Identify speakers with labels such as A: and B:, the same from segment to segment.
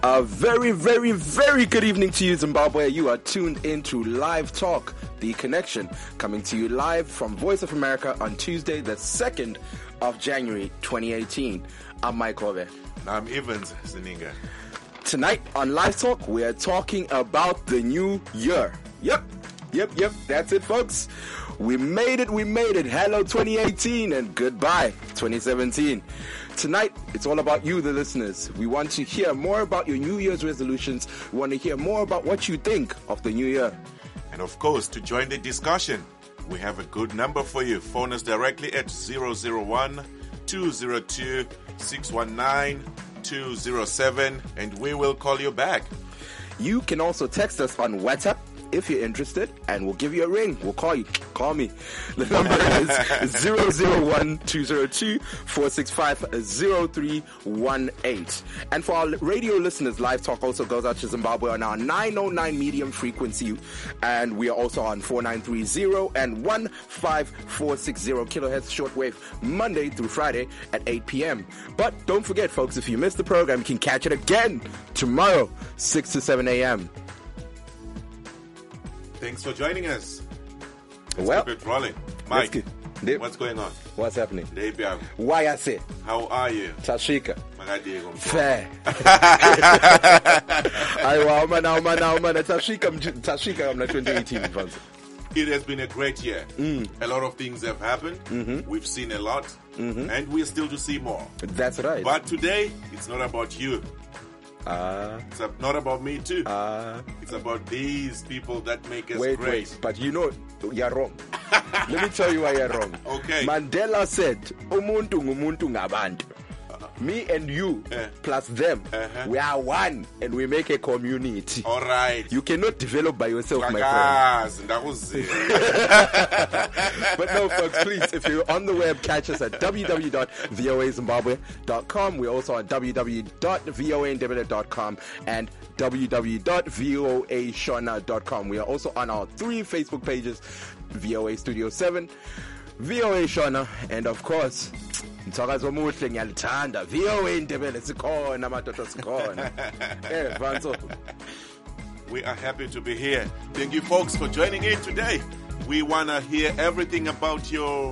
A: A very, very, very good evening to you, Zimbabwe. You are tuned into Live Talk, The Connection, coming to you live from Voice of America on Tuesday, the 2nd of January, 2018. I'm Mike Hobe.
B: I'm Evans Zininga.
A: Tonight on Live Talk, we are talking about the new year. Yep, that's it, folks. We made it. Hello, 2018, and goodbye, 2017. Tonight, it's all about you, the listeners. We want to hear more about your New Year's resolutions. We want to hear more about what you think of the new year.
B: And of course, to join the discussion, we have a good number for you. Phone us directly at 001-202-619-207, and we will call you back.
A: You can also text us on WhatsApp if you're interested, and we'll give you a ring. We'll call you. Call me. The number is 001-202-465-0318. And for our radio listeners, Live Talk also goes out to Zimbabwe on our 909 medium frequency, and we are also on 4930 and 15460 kilohertz shortwave Monday through Friday at 8 p.m. But don't forget, folks, if you missed the program, you can catch it again tomorrow, 6 to 7 a.m.
B: Thanks for joining us.
A: Well,
B: keep it rolling. Mike, what's going on?
A: What's happening?
B: Debian.
A: Why I say?
B: How are you?
A: Tashika. Fair. Tashika, I'm not 2018.
B: It has been a great year. A lot of things have happened. We've seen a lot. And we're still to see more.
A: That's right.
B: But today, it's not about you. It's not about me too. It's about these people that make us great.
A: Wait, but you know, you're wrong. Let me tell you why you're wrong.
B: Okay.
A: Mandela said, "Umuntu ngumuntu ngabantu." Me and you plus them, we are one, and we make a community.
B: All right.
A: You cannot develop by yourself, my friend.
B: That was it.
A: But no, folks, please, if you're on the web, catch us at www.voazimbabwe.com. We're also on www.voaindebele.com and www.voashona.com. We are also on our 3 Facebook pages, VOA Studio 7, VOA Shona, and of course, Mthakazi omuhle ngiyalithanda VOA Indebele sikhona madoda sikhona. Vanso.
B: We are happy to be here. Thank you folks for joining in today. We want to hear everything about your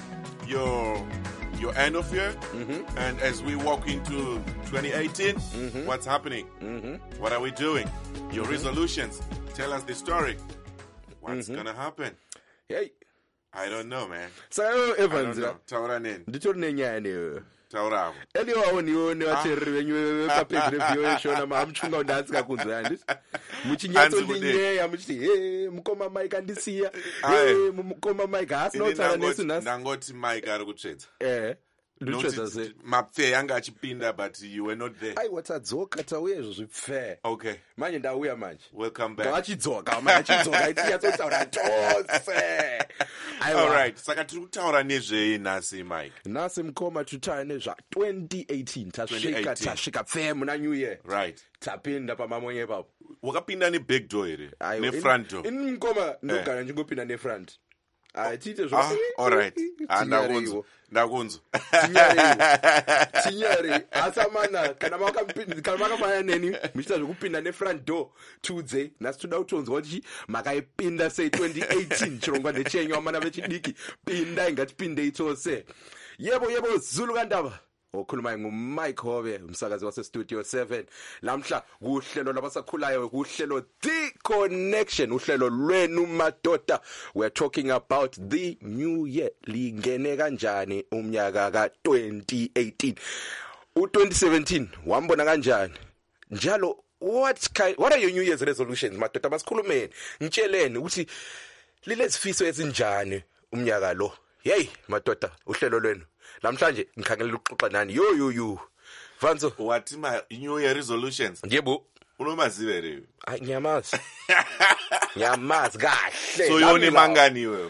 B: end of year. And as we walk into 2018, what's happening? What are we doing? Your resolutions. Tell us the story. What's going to happen?
A: Hey.
B: I don't know, man.
A: So, Evans,
B: Taura nen.
A: Nditone nyane.
B: Taura.
A: Eliwa woni watheriwe kapegre vyo shona mamchunga undansi kakunzwa yandisi. Muchinyatso ndinyeya muchiti mukoma Mike andisiya. Mukoma Mike hasino tsara nesu nasi.
B: Ndangoti Mike ari kutsvedza.
A: Ndotsvedza
B: mapfe yanga achipinda but you were not there.
A: Ai watadzoka tauye zvipfe.
B: Okay.
A: Manje ndauya manje.
B: Welcome back.
A: Ndachidzoka ichiyatsotaura tose.
B: All right. Saka tiri kutaura nezvei nhasi Mike?
A: Nhasi mukoma tutaura nezva 2018 tasvika pfe muna new year.
B: Right.
A: Tapinda pamamonye ipapo.
B: Wakapinda ne-back door here? Ne-front door?
A: Ini mukoma ndogara ndingopinda ne-front. Tiite
B: all right. Ndakunzwa.
A: Tinyari. Asamana kana makafanya neni muchita zvekupinda ne-front door tudze. Nhasi toda kutonzwa kuti makaipinda sei 2018 chirongwa ndechenyu vamana vechidiki. Pinda ingatipindei tose. Yebo Zulu kandaba. Okhuluma nguMike Hobe, umsakazi wasestudio 7. Lamhla kuhlelo labasakhulayo, kuhlelo The Connection, uhlelo lwenu madoda. We're talking about the new year. Lingene kanjani umnyaka ka-2018. U-2017 wambona kanjani? Njalo what are your New Year's resolutions madoda? Masikhulumeni, ngitsheleni ukuthi lilezifiso ezinjani umnyaka lo. Hey madoda, uhlelo lwenu. Namhlanje ngikhangela ukuxoxa nani. Yo. Vanso,
B: what my New Year resolutions?
A: Yebo.
B: Unomazive re.
A: Ngiyamazi. Ngiyamazi kahle.
B: So yoni mangani we?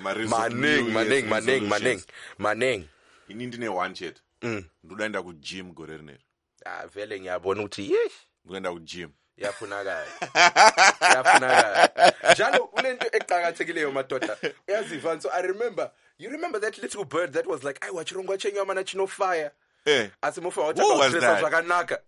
A: Maneng.
B: Inindi ne one chat. Ndoenda ku gym gore rineri.
A: Vele ngiyabona ukuthi yesh.
B: Ngoenda ku gym.
A: Yafunakala. Njalo kunento eqhakathekileyo madoda. Uyazi Vanso, you remember that little bird that was like, "I watch Rongwa Chenyo mana chino fire."
B: Who was that?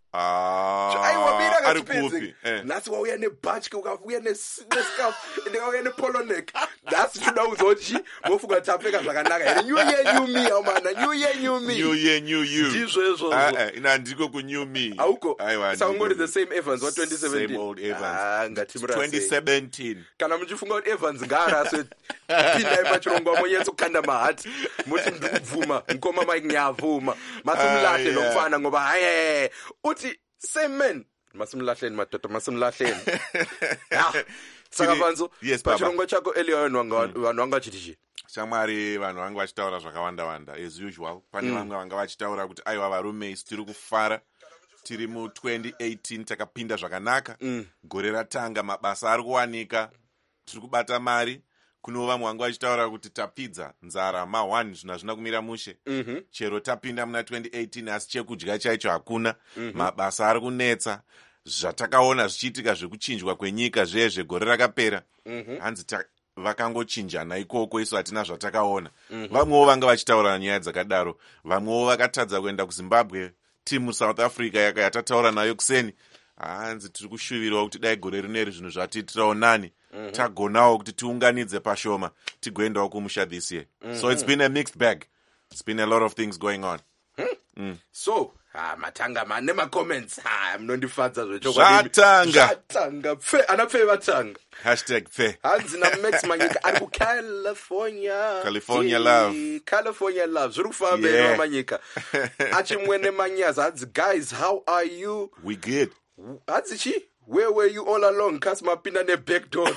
A: aiwa mira
B: ari
A: katipedze
B: kupi
A: nhasi wauya nebhatch ukauya nescarf ndikauya nepolo neck nhasi tudaudzwa kuti mofunga tapfeka zvakanaka here new year new me amana new year new me
B: new year new you
A: ndizvo izvozvo
B: ina ndiko ku new me
A: auko
B: aiwa
A: sangori the same Evans wa 2017
B: same old Evans
A: ngatimurase
B: 2017
A: kana muchifunga kuti Evans ngaaraswe pindai pachirongwa monyatsokanda mahati muti ndikubvuma mukoma Mike nyavuma masumulahle nokufana ngoba haye uti same man masimulahleni madodha masimulahleni saka panzo pachirongwa chako earlier vanhu vanga chitichi
B: shamwari vanhu vanga vachitaura zvakawanda as usual pane vamwe vanga vachitaura kuti aiwa varume isi tiri kufara tiri mu 2018 takapinda zvakanaka gore ratanga mabasa ari kuwanika tiri kubata mari kuno vamwe vanga vachitaura kuti tapidza nzara ma1 zvinhu hazvina kumira mushe chero tapinda muna 2018 asi chekudya chaicho hakuna mabasa ari kunetsa zvatakaona zvichiitika zvekuchinjwa kwenyika zvezve gore rakapera hanzi vakangochinjana ikoko isu hatina zvatakaona vamwewo vanga vachitaura nyaya dzakadaro vamwewo vakatadza kuenda kuzimbabwe timu south africa yatataura nayo kuseni hanzi tiri kushuvirawo kuti dai gore rineri zvinhu zvatiitirawo nani tagonawo kuti tiunganidze pashoma tigoendawo kumusha this year so it's been a mixed bag. It's been a lot of things going on.
A: So matanga nemacomments munondifadza
B: zvatanga
A: pfe ana pfe vatanga
B: #pfe
A: hanzi naMax Manyika ari ku California love zviri kufamba ino Manyika achimwene manyaza hadzi guys how are you
B: we good
A: hadzi chi where were you all along kasi mapinda neback door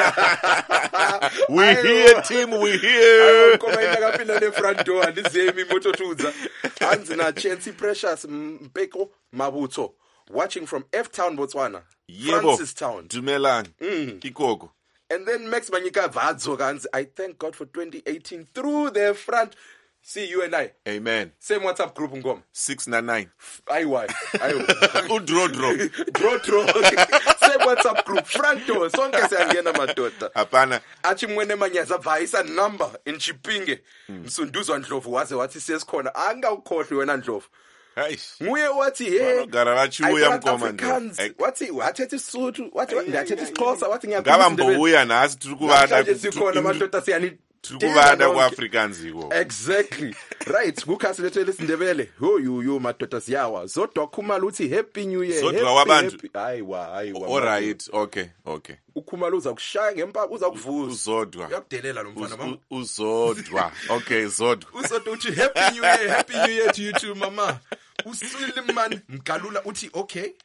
B: we here team we here
A: koma indakapinda nefront door handizemi mototudza hanzi naChancy Precious Mpeko Mabutso watching from F-Town Botswana Francis Town
B: dumelang ikoko
A: and then Max Manyika vadzoka hanzi I thank God for 2018 through the front. See you and I.
B: Amen.
A: Same WhatsApp group ngoma.
B: 699.
A: Ayo.
B: Draw.
A: Draw. Same WhatsApp group. Front door. Sonke siyangena madodha.
B: Hapana.
A: Achimwene manyaza bhayisa number in Chipinge. Msunduzwa Ndlovu wathi sesikhona angawukhohlwe wena Ndlovu.
B: Aish.
A: Muye wathi hey.
B: Vanogara vachiuya mkomanda.
A: Wathi wathethe Sotho, wathi ndathethi Xhosa, wathi
B: ngavambouya nhasi tiri kuvada.
A: Sikhona madodha siyani
B: Tukuvada ku-Africans iko.
A: Exactly. Right. Kukhasi lethu lesindebele. Yo madoda siyawa. Zodwa Khumalo uthi happy new year.
B: Zodwa wabantu.
A: Hayiwa.
B: All right. Okay.
A: uKhumalo uza kushaya ngempapa uza kuvuza.
B: Uzodwa.
A: Uyakudelela lo mfana mama.
B: Uzodwa. Okay, Zodwa.
A: Uzodwa uthi happy new year to you too mama. Usuliman Mgalula uthi okay.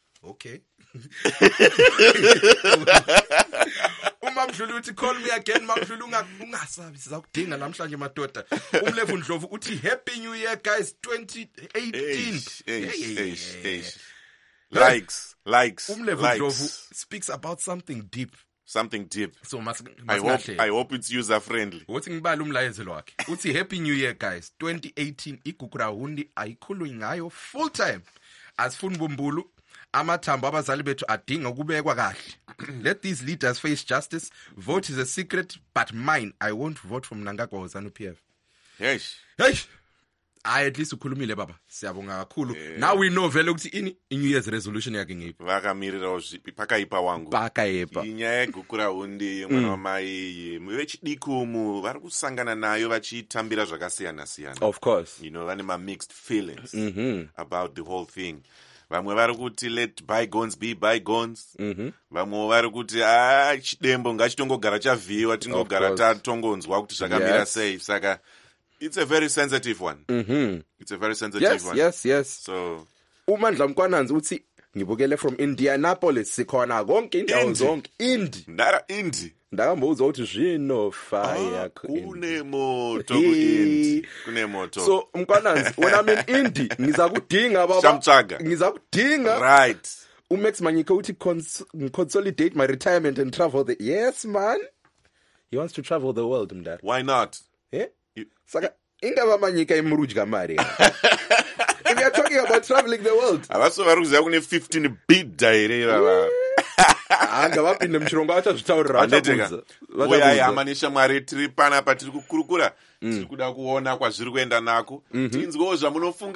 A: uMamdlulu uthi call me again Mamdlulu ungasabi sizakudinga namhlanje madoda uMlevu Ndlovu uthi happy new year guys 2018
B: likes
A: uMlevu Ndlovu speaks about something deep so
B: I hope it's user friendly
A: uthi ngibala umlayezelo wakhe uthi happy new year guys 2018 igugura hundi ayikhulunywa ngayo full time asifuni bumbulu amathambo abazali bethu adinga ukubekwa kahle. Let these leaders face justice. Vote is a secret, but mine, I won't vote for Mnangagwa ZANU-PF.
B: Hey.
A: At least ukhulumile baba. Siyabonga kakhulu. Now we know vele ukuthi ini New Year's resolution yake ngiphi.
B: Vakamirira zvipi pakaipa wangu.
A: Pakaipa.
B: Inyaya yegukura hundi mwana wamai vechidikumu vari kusangana nayo vachitambira zvakasiyana.
A: Of course.
B: You know, vane mixed feelings about the whole thing. Vamwe vari kuti let bygones be bygones. Vamwe vari kuti chidembo ngachitongogara chavhiwa tingogara tatongonzwa kuti zvakamira sei. Saka it's a very sensitive one. It's a very sensitive one.
A: Yes.
B: So
A: uMandla Mkwananzi uthi ngibukele from Indianapolis sikhona konke indawo zonke
B: Indi.
A: Ndakambuza ukuthi zvino fire
B: kune moto ku Indi. Kune moto.
A: So Mkwananzi when I'm in Indi ngizakudinga baba.
B: Shamchaga.
A: Ngizakudinga.
B: Right.
A: uMax Manyika uthi consolidate my retirement and travel the yes man. He wants to travel the world mdala.
B: Why not?
A: Saka ingaba Manyika imurudya mari. If you are talking about traveling the world.
B: Abaso vari kuziva kune 15 bid direct baba.
A: Ngavapinde mchirongo achazvitaurira
B: achibvunza. Uyayama neshamwari tiri panapa tiri kukurukura. Tiri kuda kuona kwazviri kuenda nako. Tinzwewo zvamunofunga.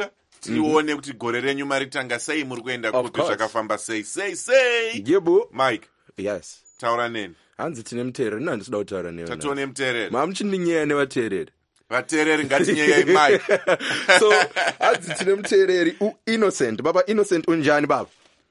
B: tione kuti gore renyu maritanga sei, muri kuenda
A: Of
B: kupi,
A: course.
B: zvakafamba sei.
A: Yebo.
B: Mike,
A: Yes.
B: taura neni.
A: Hanzi tine muteereri, ndandisida kutaura newe.
B: Tatione muteereri.
A: Mamuchindinyaya nevateereri.
B: Vateereri ngatinyeyai Mike.
A: So hanzi tine muteereri uInnocent. Baba Innocent unjani baba?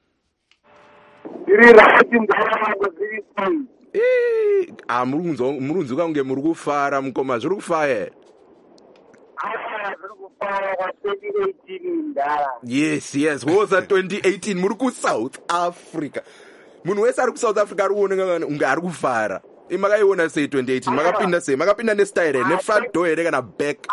C: Ndiri right ndaramango dziri sei.
A: Murunzi kange muri kufara mukoma, zviri kufara here?
C: Zviri kufara kwa2018 ndara.
A: Yes. Woza 2018 muri kuSouth Africa. Munhu wese ari kuSouth Africa ari kuoneka unge ari kufara. Makaiona sei 2018? Makapinda sei? Makapinda nestyle here, nefront door here kana back?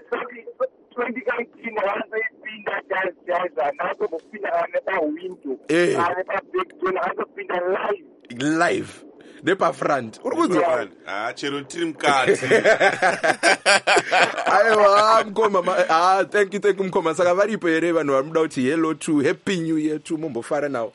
C: 2018 vanopinda jazz anatopinda nepawindow. Nepaback door anotopinda
A: Live. Nepafront. Uri kuzwa?
B: Chero tiri mukati.
A: Aiwa mukoma. Thank you mukoma. Saka varipo here vanhu vari muda kuti hello to happy new year to mumbofara nawo.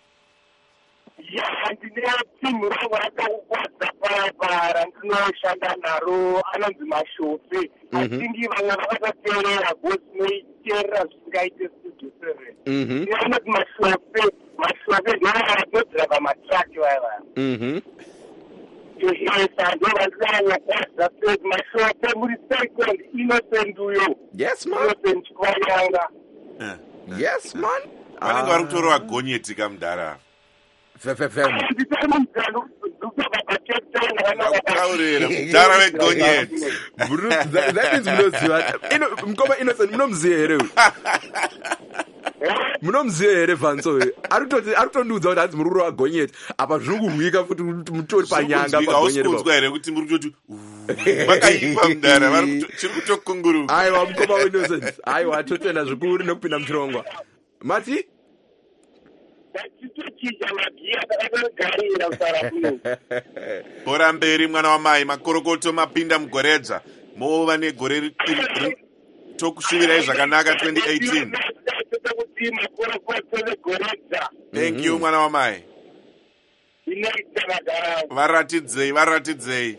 C: ndine timu rangu rakakukwadza parapara ndinoshanda naro anonzi Mashofe. Atingi vamwe vakatoteerera gosi noiteerera zvisingaite studio 7. Anonzi Mashofe ndovanodzira matraki vaya. Ndo vandinanyakwadza seti Mashofe muri second Innocent uyo.
A: Yes man.
C: Innocent kwayanga.
A: Yes man.
B: Vanenge vari kutorwa gonyeti kamudhara. Ndakutaurira mudhara wegonyeti.
A: That means munoziva. Mukoma Innocent munomuziva here uyu? Munomuziva here Vanso? Ari kutondiudza kuti hanzi muri kurova gonyeti. Apa zviri kurwika futi mutori panyanga pagonyeti.
B: Hausikunzwa here kuti muri kutoti makaipa mudhara, chiri kutokunguruka.
A: Aiwa mukoma Innocent. Aiwa totenda zvikuru nekupinda muchirongwa. Mati?
B: Bhora mberi mwana wamai, makorokoto mapinda mugoredzva. Mova negore tokushuvirai zvakanaka 2018. Thank you mwana wamai. Varatidzei.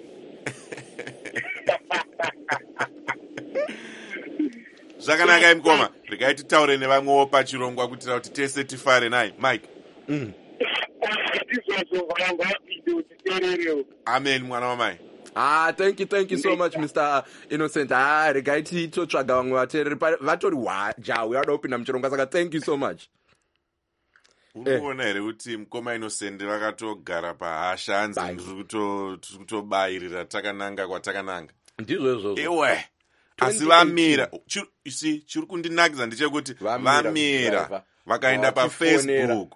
B: Zvakanaka mukoma. Regai titaure nevamwewo pachirongwa kuitira kuti tese tifare naye. Mike. Amen mwana wamai.
A: Thank you so much Mr. Innocent. Regai titotsvaga vamwe vateereri vatori jawi vada kupinda muchirongwa, saka thank you so much.
B: Uri kuona here kuti mukoma Innocent vakatogara pahasha, hanzi ndiri kutobayirira takananga kwatakananga.
A: Ndizvo izvozvo.
B: Ewe. Asi vamira. Chiri kundinakidza ndechekuti vamira vakaenda paFacebook.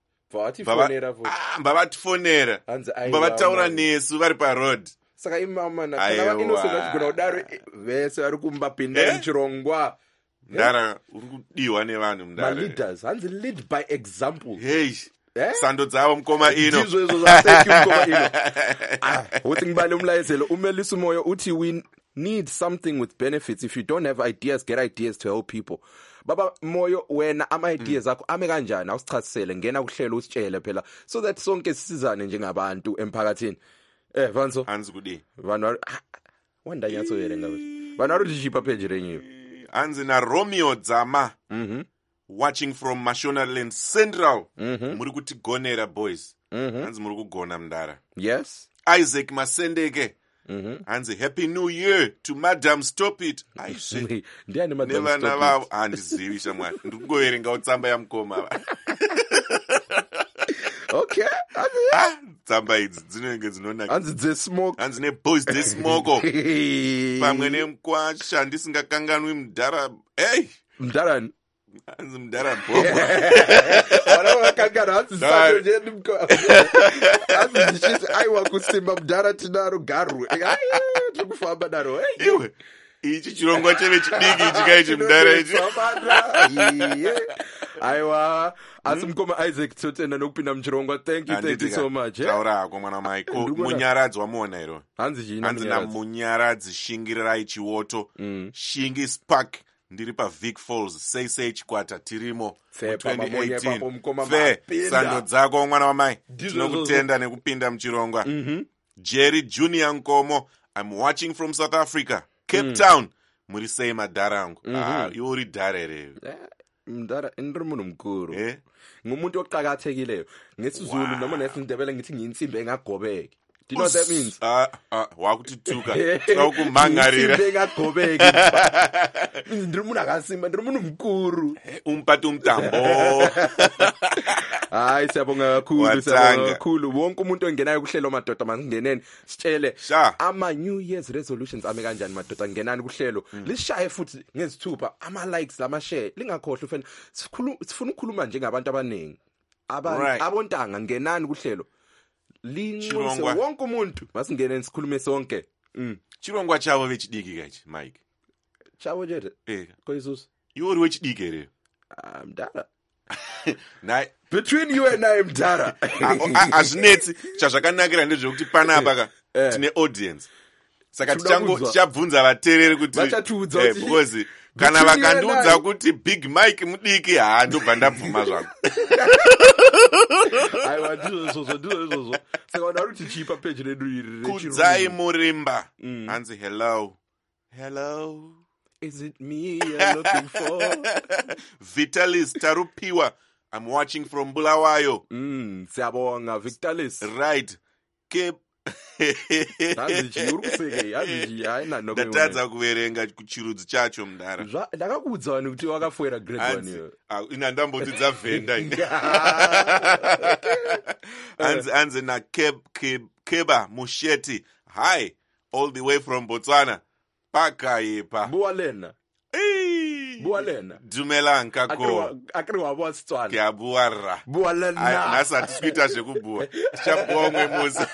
B: Mbavatifonera. Mbavataura nesu vari paroad.
A: Saka imamana kana Innocent vachigona kudaro vese vari kumbapinda muchirongwa.
B: Ndara uri kudiwa nevanhu mundara.
A: Leaders hanzi lead by example.
B: Hey. Sando dzavo mukoma ino.
A: Ndizvo izvo thank you mukoma ino. Uthi ngibale umlayezelo uMelisa Moyo uthi we need something with benefits. If you don't have ideas, get ideas to help people. Baba Moyo, wena ama-ideas akho ame kanjani? Awusichasisele, ngena kuhlelo usitshele phela so that sonke sisizane njengabantu emphakathini. Vanso
B: hanzi kudi
A: vanhu wandanyatso here ngabe vanhu vari kuchipa page renyu
B: hanzi na Romeo Dzama watching from Mashonaland Central muri kutigonera boys hanzi muri kugona mudara.
A: Yes.
B: Isaac Masendeke hanzi happy new year to Madam Stop It.
A: Ndiani Madam
B: Stop It? Nevana vavo handizivi shamwari ndiri kungoverengawo tsamba yamukoma.
A: Okay.
B: Tsamba idzi dzinenge dzinonaka.
A: Hanzi dzesmoke.
B: Hanzi neboys dzesmoko. Pamwe nemkwasha ndisingakanganwi mudhara. Hey!
A: Mudharani?
B: Hanzi mudhara bhomba.
A: Vana vakangana hanzi sacho njendi mukoma. Hanzi ndichiti aiwa kusimba mudhara tinaro garu. Tiri kufamba naro.
B: Iwe. Ichi chirongwa cheve chidiki chikaichi mudhara ichi.
A: Aiwa. Asi mukoma Isaac totenda nokupinda muchirongwa. Thank you so much.
B: Taura hako mwana mai. Munyaradzi wamuona iro.
A: Hanzi chini
B: hanzi namunyaradzi shingirirai chiwoto. Shingi Spark. Ndiri paVic Falls. Sei chikwata tirimo. 2018. Fe. Sando dzako mwana wamai. Tinokutenda nekupinda muchirongwa. Jerry Junior Nkomo. I'm watching from South Africa. Cape Town. muri sei madhara angu iwe uri dhara reyo
A: mdara ndiri munhu mukuru
B: Eh?
A: ngumuntu oqhakathekileyo ngesizulu noma nesindebele ngithi ngiyinsimbi engagobeki. Do you know what that means?
B: wakutituka taukumangarira
A: Insimbi engagobeki. Means ndiri munhu akasimba, ndiri munhu mukuru.
B: umpati umtambo
A: Hayi siyabonga kakhulu,
B: Wathanga.
A: siyabonga kakhulu. Wonke umuntu ongenayo kuhlelo madoda masingeneni. Sitshele
B: Sha.
A: ama New Year's resolutions ame kanjani madoda ngenani kuhlelo. Lishaye futhi ngezithupha ama likes lama share. Lingakhohlwa ufana. Sifuna ukukhuluma njengabantu abaningi.
B: Right.
A: Abontanga ngenani kuhlelo. Linxuse
B: Chirongwa.
A: wonke umuntu masingeneni sikhulume sonke.
B: chirongwa chavo vechidiki kachi Mike
A: Chavo jete. Koyisus.
B: iwe uri wechidiki reyo
A: Mdara.
B: naye
A: Between you and I mdara.
B: hazvinetsi chazvakanakira ndezvekuti panapa ka tine audience saka
A: Tinoda kuudzwa.
B: tichabvunza vateereri kuti
A: Vachatiudza kuti-
B: because kana
A: Between you and
B: vakandiudza
A: I.
B: kuti big mike mudiki ndobva ndabvuma zvako
A: Aiwa ndizvo. Saka wada kuti chipa page redu iri
B: kudzai murimba hanzi hello
A: Is it me you're looking for?
B: Vitalis tarupiwa I'm watching from Bulawayo
A: Siyabonga Victalis.
B: right Cape
A: Yazi uri yazi haina nokwe.
B: ndatadza kuverenga kuchirudzi chacho mudhara
A: Ndakakuudza vanhu kuti wakafoira grade 1 yo.
B: ina ndamboti dzavhenda hanzi nakeba musheti hi all the way from Botswana pakaipa
A: Buwalena. Buwalena.
B: dumelang kako
A: Akri wa Botswana.
B: kiabuara
A: Buwalena.
B: nhasi hatisi kuita zvekubhuwa tichapuwa umwe musi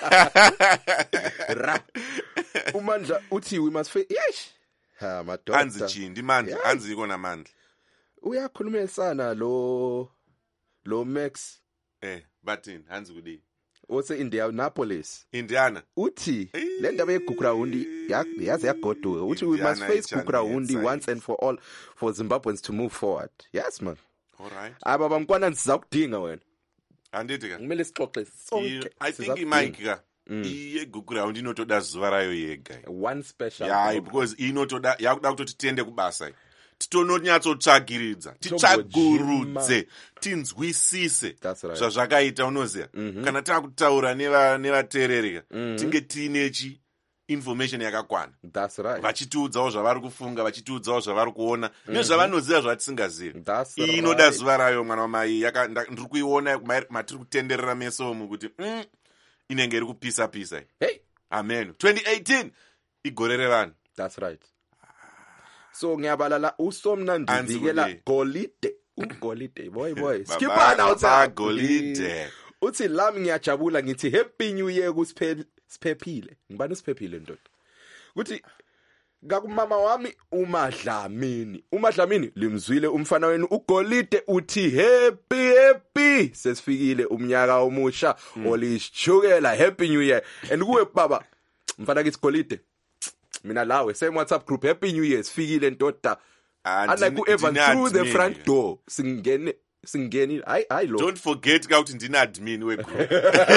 A: Umandla uthi we must face. Yes. Ha madoda.
B: hanzi chindi mandla hanzi iko namandla
A: Uyakhulumisana lo Max
B: batin hanzi kudii
A: ose Indianapolis.
B: Indiana
A: Uthi le ndaba yeGukraundi yaze yagoduka uthi we must
B: Indiana
A: face Gukraundi
B: ichanisa.
A: once and for all for Zimbabweans to move forward. Yes man.
B: all right
A: Aba bamkwana sizakudinga wena.
B: handiti ka
A: Kumele sixoxe sonke.
B: I think
A: Sizakudinga.
B: Mike ka iye guground inotoda zuva rayo yega
A: One special.
B: yeah because inotoda yakuda kutoti tiende kubasa titononyatsotsvagiridza titsvagurudze tinzwisise
A: That's right.
B: zvazvakaita unoziva kana taakutaura nevateereri tinge tiine information yakakwana
A: That's right.
B: vachitiudzawo zvavari kufunga vachitiudzawo zvavari kuona nezvavanoziva zvatisingazivi
A: That's
B: iyi
A: right.
B: inoda zuva rayo mwana wamai ndiri kuiona matiri kutenderera meso omu kuti inenge iri kupisa
A: Hey,
B: amen 2018 igore revanhu
A: that's right. So ngiyabalala usomnandi
B: Anzi
A: vikela
B: kude.
A: golide. Ugolide boy.
B: Baba-
A: Skipana
B: Baba
A: uthi
B: Golide.
A: Uthi lami ngiyajabula ngithi happy new year kusiphephile. Ngibani usiphephile ndoda? Kuthi ngakumama wami uMadlamini limzwile umfana wenu uGolide uthi happy sesifikile umnyaka omusha olishukela happy new year and kuwe baba mfana kithi Golide mina lawe same WhatsApp group happy new year sifikile ndoda unlike whoever through the front door singeni hayi lo
B: don't forget kuti ndine admin wegroup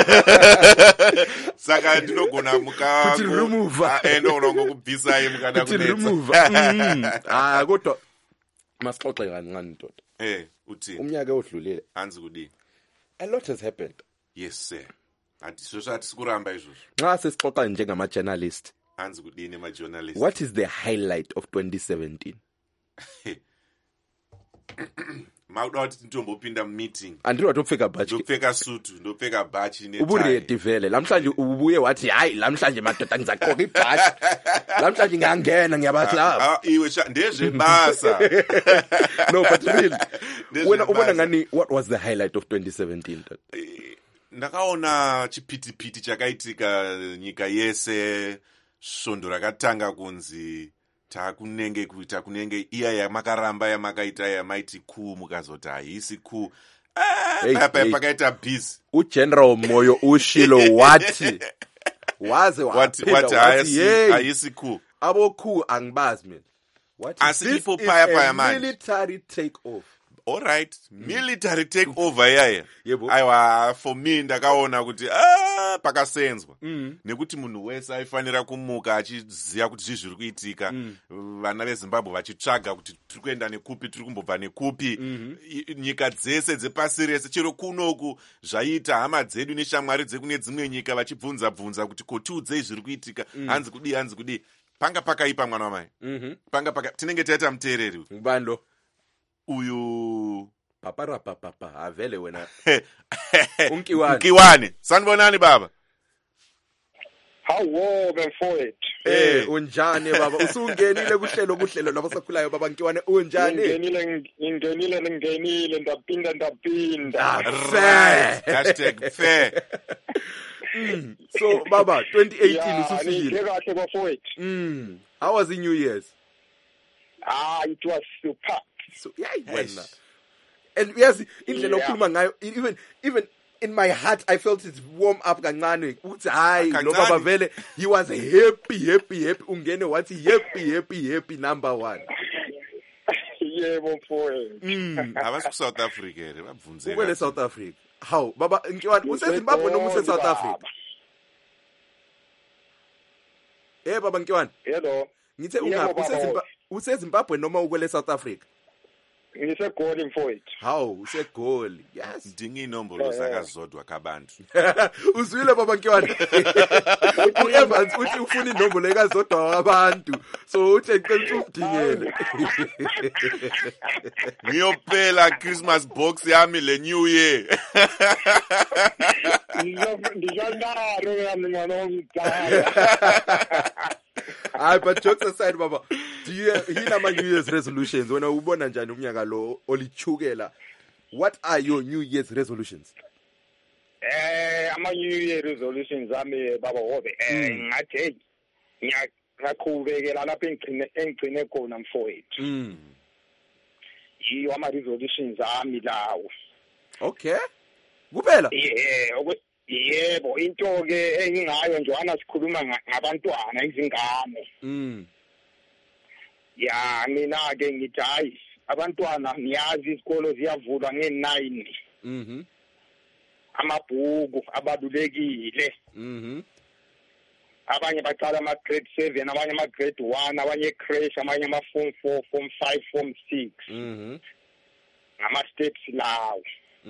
B: saka ndinogona
A: Kuti remove.
B: ndinogona ngokubvisai mukada
A: kuti
B: kunetsa
A: remove kodwa masixoxe kancane ndoda
B: uthini
A: umnyaka odlulile
B: hanzi kudini
A: a lot has happened
B: yes sir hatizvozvo hatisi kuramba izvozvo
A: nxa sesixoxa njengama-journalist
B: hanzi kudini majournalist
A: what is the highlight of 2017
B: makuda kuti titombopinda mumeeting
A: andiri watopfeka bhachi
B: ndopfeka sutu ndopfeka bhachi
A: uburedi vele lamhlanje ubuye wathi hayi lamhlanje madoda ngizaqoka ibhachi lamhlanje ngiyangena ngiyabaklaba
B: iwe ndezvebasa
A: no but really
B: Ndezve
A: wena ubona
B: basa.
A: ngani what was the highlight of 2017
B: ndakaona chipitipiti chakaitika nyika yese svondo rakatanga kunzi takunenge iya yamakaramba yamakaita yamaiti kuu mukazoti haisi kuu
A: Hey,
B: pakaita bhizi
A: ugeneral moyo ushilo wathi waze
B: wati haisi kuu
A: abo cool angibazi mina what
B: Asi ipo paya manje.
A: military take off
B: alright, military take over yaya.
A: Yebo.
B: Aiwa, for me ndakaona kuti pakasenzwa. Nekuti munhu wese aifanira kumuka achiziva kuti zviri kuitika. Vana veZimbabwe vachitsvaga kuti tiri kuenda nekupi, tiri kumbobva nekupi. Nyika dzese dzepasi rese chero kunoku zvaita hama dzedu neshamwari dzekune dzimwe nyika vachibvunza kuti kotiudzei zviri kuitika. Hanzi kudii. Panga pakaipa mwana wamai. Panga tinenge taita muteereri.
A: Ngubando.
B: Uyu
A: papa avele wena.
B: Unkiwane. Sanibonani baba.
C: Hawo bemfowethu.
A: Unjani baba? Usungenile kuhlelo nabasakhulayo baba Nkiwane unjani?
C: Ngingenile ndapinda.
B: #fair.
A: So baba 2018 usufikile.
C: Kahle bafowethu.
A: How was the New Year's?
C: It was super.
A: So wena. And yes, indlela okhuluma ngayo even in my heart I felt it warm up kancane uthi hayi lo baba vele he was happy ungene wathi happy number 1.
C: Yebo mfowethu.
B: Abasi South Africa babvunzela.
A: Ubele South Africa. How baba Nkiwane useZimbabwe noma useSouth Africa? Baba Nkiwane.
C: Hello.
A: Ngithe useZimbabwe noma ukwele South Africa?
C: Ngisegoli mfowethu.
A: How usegoli? Yes.
B: Dinga inombolo zakazodwa kabantu.
A: Uzwile baba Nkiwane. Evans uthi ufuna inombolo ekazodwa wabantu. So uthi ngicela udingele.
B: Ngiyopela Christmas box yami le New Year.
C: Ndizandaro yami
A: But jokes aside baba, do you hina ama New Year's resolutions wena ubona njani umnyaka lo olichukela? What are your New Year's resolutions?
C: Ama New Year resolutions ami baba hobe ngathi ngiyaqhubekela lapha engigcine khona mfowethu. Yiyo ama resolutions ami lawo.
A: Okay. Kuphela?
C: Yebo, into ke engingayo njwana sikhuluma ngabantwana izingane. Ya mina ke ngithi hayi abantwana niyazi isikolo ziyavulwa nge9. Amabhuku abalulekile. Abanye baqala ama grade 7, abanye ama grade 1, abanye crash, abanye ama form 4, form 5, form 6. Ngama steps lawo.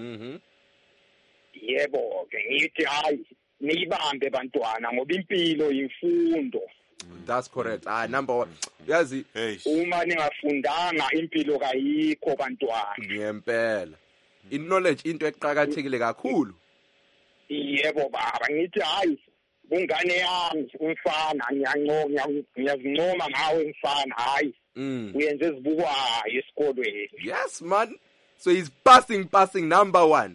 C: Yebo ke ngithi hayi niyibambe bantwana ngoba impilo imfundo.
A: That's correct. Number 1. Yazi
C: uma ningafundanga impilo kayikho bantwana.
A: Ngempela. Knowledge into eqhakathekile kakhulu.
C: Yebo baba ngithi hayi kungane yami umfana ngiyazincoma ngawe umfana hayi. Uyenze ezibukwayo esikolweni.
A: Yes man. So he's passing number 1.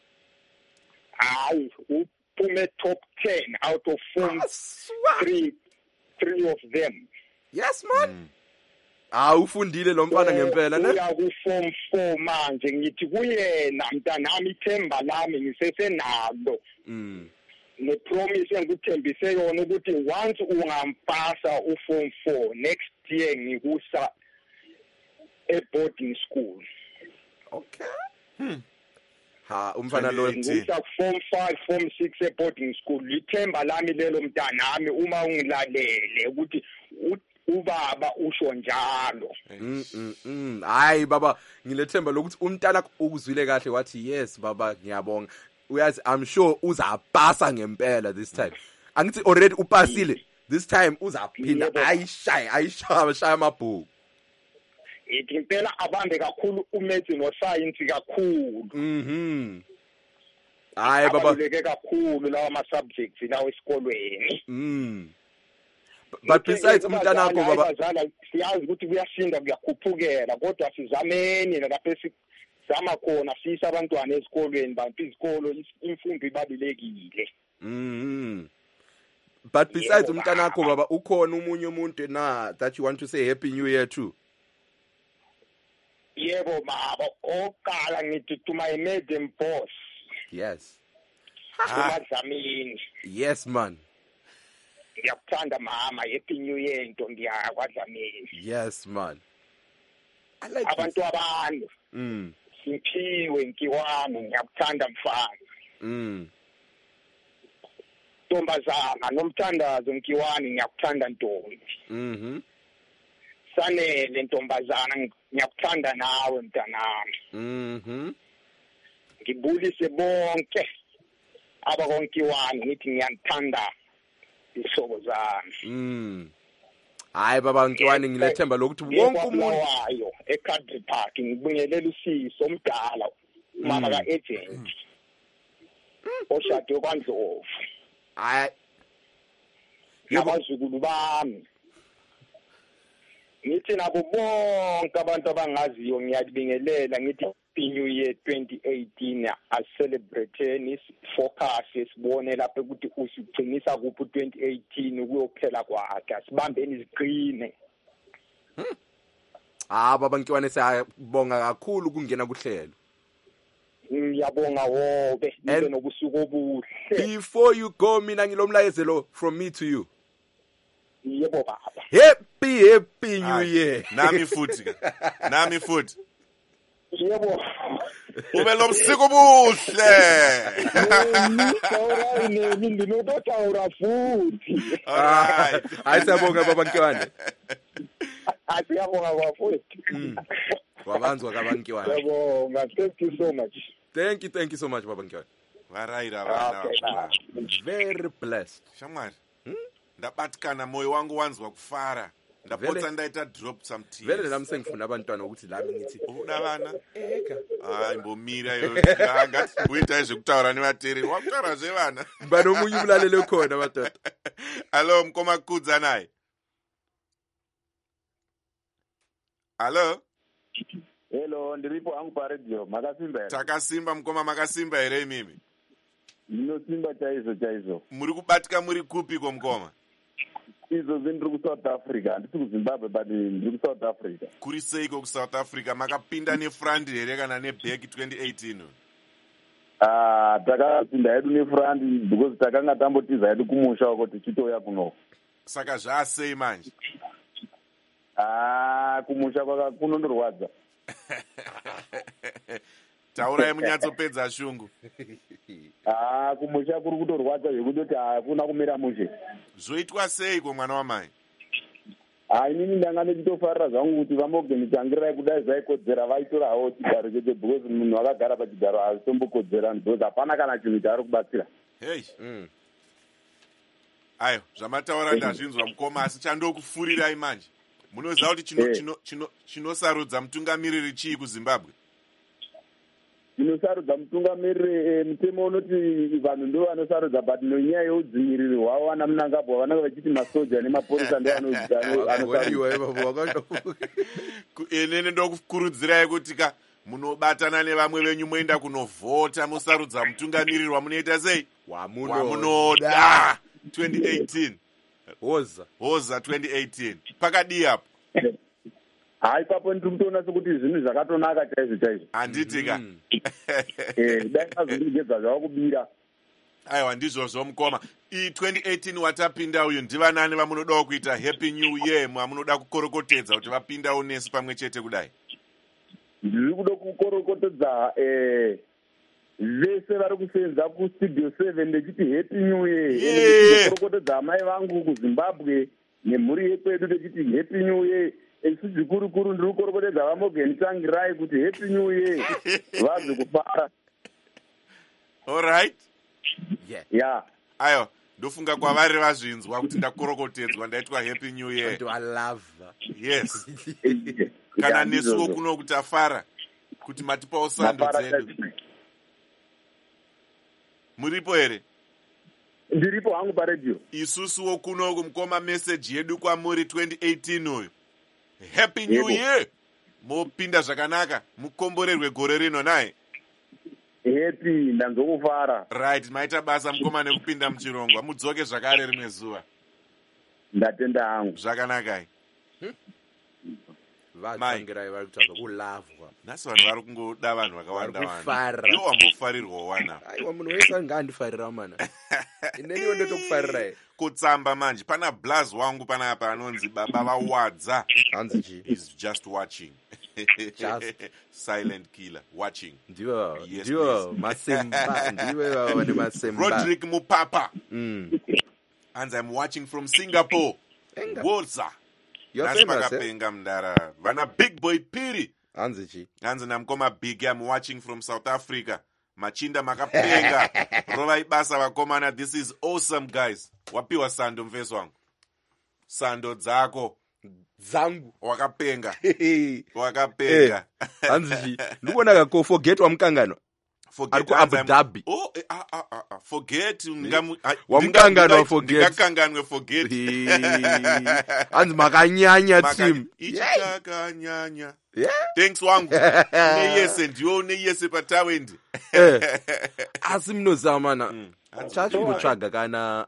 C: Hayi uphume top 10 out of form 3 of them.
A: Yes man. Ufundile lo mfana ngempela ne?
C: Uya ku form 4 manje ngithi kuyena mntanami ithemba lami ngisesenalo. Ne promise engikuthembise yona ukuthi once ungampasa uform 4 next year ngikusa e boarding school.
A: Okay. Umfana lo
C: ngisa form 5 form 6 e boarding school lithemba lami lelo mntanami uma ungilalele ukuthi ubaba usho njalo.
A: Hayi baba ngilethemba lokuthi umntana ukuzwile kahle wathi yes baba ngiyabonga. Uyazi I'm sure uzapasa ngempela this time. Angithi already upasile. This time uzaphinda ayishaya amabhuku.
C: Ithi impela abambe kakhulu umaths no science kakhulu.
A: Hayi baba
C: abaluleke kakhulu lawa ama subjects lawa esikolweni.
A: But besides umntanakho baba
C: siyazi ukuthi kuyashinda kuyakhuphukela kodwa sizameni lapha sizama khona sisa abantwana esikolweni bantu izikolo imfundo ibalulekile.
A: But besides umntanakho baba ukhona umunye umuntu na that you want to say happy new year to?
C: Yebo baba oqala ngithi to my madam boss.
A: Yes.
C: Kumazamini.
A: Yes man.
C: Ngiyakuthanda mama happy new year ntombi yakwaZamini.
A: Yes man. I like
C: abantu abanye Simphiwe Nkiwani ngiyakuthanda mfana. Ntombazana nomthandazo Nkiwani ngiyakuthanda ntombi. Sanele ntombazana ngiyakuthanda nawe mntanami. Ngibulise bonke abakonkiwani ngithi ngiyanthanda isihlobo zami.
A: Hayi baba Nkiwani ngilethemba lokuthi wonke umuntu
C: wayo eCountry Park ngibingelela uSiso omdala mama kaAgent oshade kwaNdlovu.
A: hayi
C: Abazukulu bami ngithi nabo bonke abantu abangaziyo ngiyabingelela ngithi New Year 2018 asicelebrate focus sibone lapha ukuthi usigcinisa kuphi 2018 kuyophela kwakhe asibambeni iziqine.
A: baba Nkiwani siyabonga kakhulu kungena kuhlelo.
C: Ngiyabonga wobe nibe nobusuku obuhle.
A: Before you go mina ngilomlayezelo from me to you.
C: Yebo baba.
A: Happy New Year.
B: Nami futhi.
C: Yebo.
B: Ube lomsiko buhle.
C: Nginotaura futhi.
B: Alright.
A: Ayisabonga baba Nkiwani.
C: Asiyabonga bafuthi.
A: Wabanzwa baba Nkiwani.
C: Yabonga, thank you so much.
A: Thank you so much baba Nkiwani.
B: Waraira bana.
A: Very blessed.
B: Shamwari. Ndabatikana moyo wangu wanzwa kufara. Ndapotsa ndaita drop some tears.
A: Vele nami sengifuna abantwana ukuthi lami ngithi
B: uda bana.
A: eka.
B: Hayi mbomira yo. Ngathi uita ezekutaura nevateri. Wakutaura zvevana.
A: Bano omunye umlalele khona madoda.
B: Hello mkoma kudza naye. Hello.
D: Hello, ndiripo hangu paredio, makasimba here.
B: Takasimba mkoma makasimba here imimi.
D: Ndinosimba chaizo.
B: Muri kubatika muri kupi ko mkoma?
D: Izo ndiri ku South Africa, ndisi ku Zimbabwe but ndiri ku South Africa.
B: Kuri seiko ku South Africa makapinda nefrandi here kana neback 2018.
D: Takapinda hedu nefrandi because takanga tambotiza hedu kumusha uko tichitoya kuno.
B: Saka zvasei manje?
D: Kumusha kunondorwadza.
B: Taurai munyatsopedza shungu.
D: Kumusha kuri kutorwadza zvekutoti hakuna kumira mushe.
B: Zvoitwa sei ko mwana wamai?
D: Inini ndanga ndichitofarira zvangu kuti vambogenitangirai kudai zvaikodzera vaitorawo chigaro chete because munhu akagara pachigaro hazitombokodzera because hapana kana chinhu chaari kubatsira.
B: Hey. Ayo, zvamataura ndazvinzwa mukoma asi chandokufurirai manje. Munoziva kuti chinosarudza mutungamiriri chii kuZimbabwe?
D: Chinosarudza mutungamiriri mutemo unoti vanhu ndo vanosarudza but nenyaya yeudzimiririri hwavo vana munangagwa vanenge vachiti masoja nemaporisa ndo
B: inini ndokukurudzirai kuti ka munobatana nevamwe venyu moenda kunovhota musarudza mutungamiriri wamunoita sei? Wamunoda 2018.
A: Hoza
B: 2018. Pakadii apo?
D: Ipapo ndiri kutoona sekuti zvinhu zvakatonaka chaizvo.
B: Handiti ka?
D: Dai azondigedza zvava kubira.
B: Aiwa ndizvozvo mukoma. 2018 watapinda uyu ndivanani vamunodawo kuita happy new year mwamunoda kukorokotedza kuti vapindawo nesu pamwe chete kudai?
D: Ndiri kuda kukorokotedza vese vari kusenza kustudio 7 ndechiti happy new year. Kukorokotedza amai vangu kuZimbabwe nemhuri yekwedu ndechiti happy new year. Isi zvikuru ndiri kukorokotedza vamogenitangirai kuti happy new year vabve kufara.
B: Alright.
D: Yeah.
B: Ayo, ndofunga kwavari vazvinzwa kuti ndakorokotedzwa ndaitwa happy new year.
A: I love.
B: Yes. Kana nesuwo kuno kuti afara kuti matipawo sando dzedu. Muripo here?
D: Ndiripo hangu paredio.
B: Isusuwo kuno kumukoma message yedu kwamuri 2018 uyu. Happy new year. Mopinda zvakanaka, mukomborerwe gore rino naye.
D: Happy ndanzokufara.
B: Right, maita basa mukoma nekupinda muchirongwa, mudzoke zvakare rimwe zuva.
D: Ndatenda hangu.
B: Zvakanaka.
A: Vatangirai vari kutaura kulavwa.
B: Nasi vanhu vari kungoda vanhu vakawanda wanda. Iwo wambofarirwawo wana.
A: Aiwa munhu wese angandifarira mana. Ineniwo ndotokufarirai.
B: Kutsamba manje pana blaz wangu panapa anonzi baba vawadza.
A: Hanzi chi.
B: He's just watching. Silent killer watching.
A: ndiwo
B: Yes,
A: ndiwo
B: please.
A: masemba ndiwe baba vane masemba
B: Roderick Mupapa. And I'm watching from Singapore. Woza.
A: You're
B: Nasi
A: famous, eh?
B: vakapenga mdara. Vana Big Boy Piri.
A: hanzi chi
B: Hanzi namkoma Big, I'm watching from South Africa. Machinda makapenga. Rova ibasa vakomana. This is awesome, guys. Wapiwa sando mfeso wangu. Sando dzako.
A: dzangu
B: Wakapenga. Wakapenga.
A: hanzi chi ndikuona kako forget wamukangano ari kuabu dhabi
B: Forget.
A: Wamukangano wa forget.
B: Ndikakanganwe forget.
A: hanzi makanyanya team
B: Ichakanyanya.
A: Yeah.
B: Thanks wangu. Neyese ndiwo neyese patawendi.
A: asi munozamana chachikutsvaga kana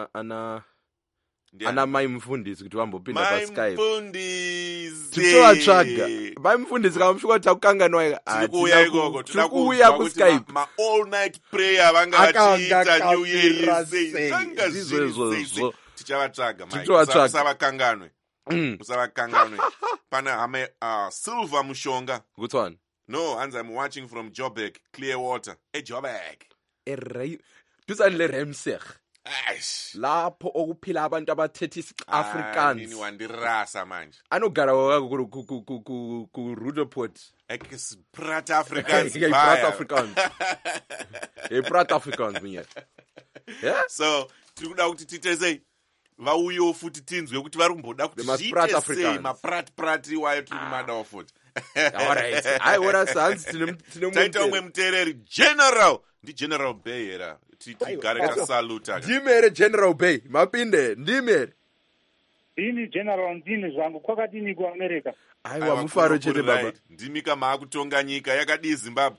A: ana mai mufundisi kuti vambopinda paskype titovatsvaga mai mufundisi kana musvika kuti takukanganwa
B: tikuuya ikoko
A: tiri kuuya kuskype
B: all night prayer vanga vachiita new year
A: izvozvo
B: tichavatsvaga
A: Titovatsvaga.
B: musavakanganwe musavakanganwe pana hame silver mushonga
A: kutswana
B: no hanzi I'm watching from Joburg Clearwater eJoburg
A: duzane leremsech
B: Aish.
A: lapho okuphila abantu abathetha isi-afrikaans
B: nini wandirasa manje
A: anogara wakako ku-rudeport
B: Prat Africans
A: Prat
B: vaya.
A: afrikaans prat afrikaans minyaka yeah
B: So tiri kuda kuti titesei vauyewo futi tinzwe kuti vari kumboda kuti
A: They must Prat
B: zviite
A: Africans.
B: sei maprat iwayo tiri kumadawo futi
A: alright aiona sanzi tine
B: taita umwe muteereri general ndiGeneral Bay era tigare tasaluta
A: ndimere general bay mapinde ndimere
E: ini general ndini zvangu kwakadini kuamerica
A: aiwa mufaro chete baba
B: ndimika maakutonga nyika yakadii Zimbabwe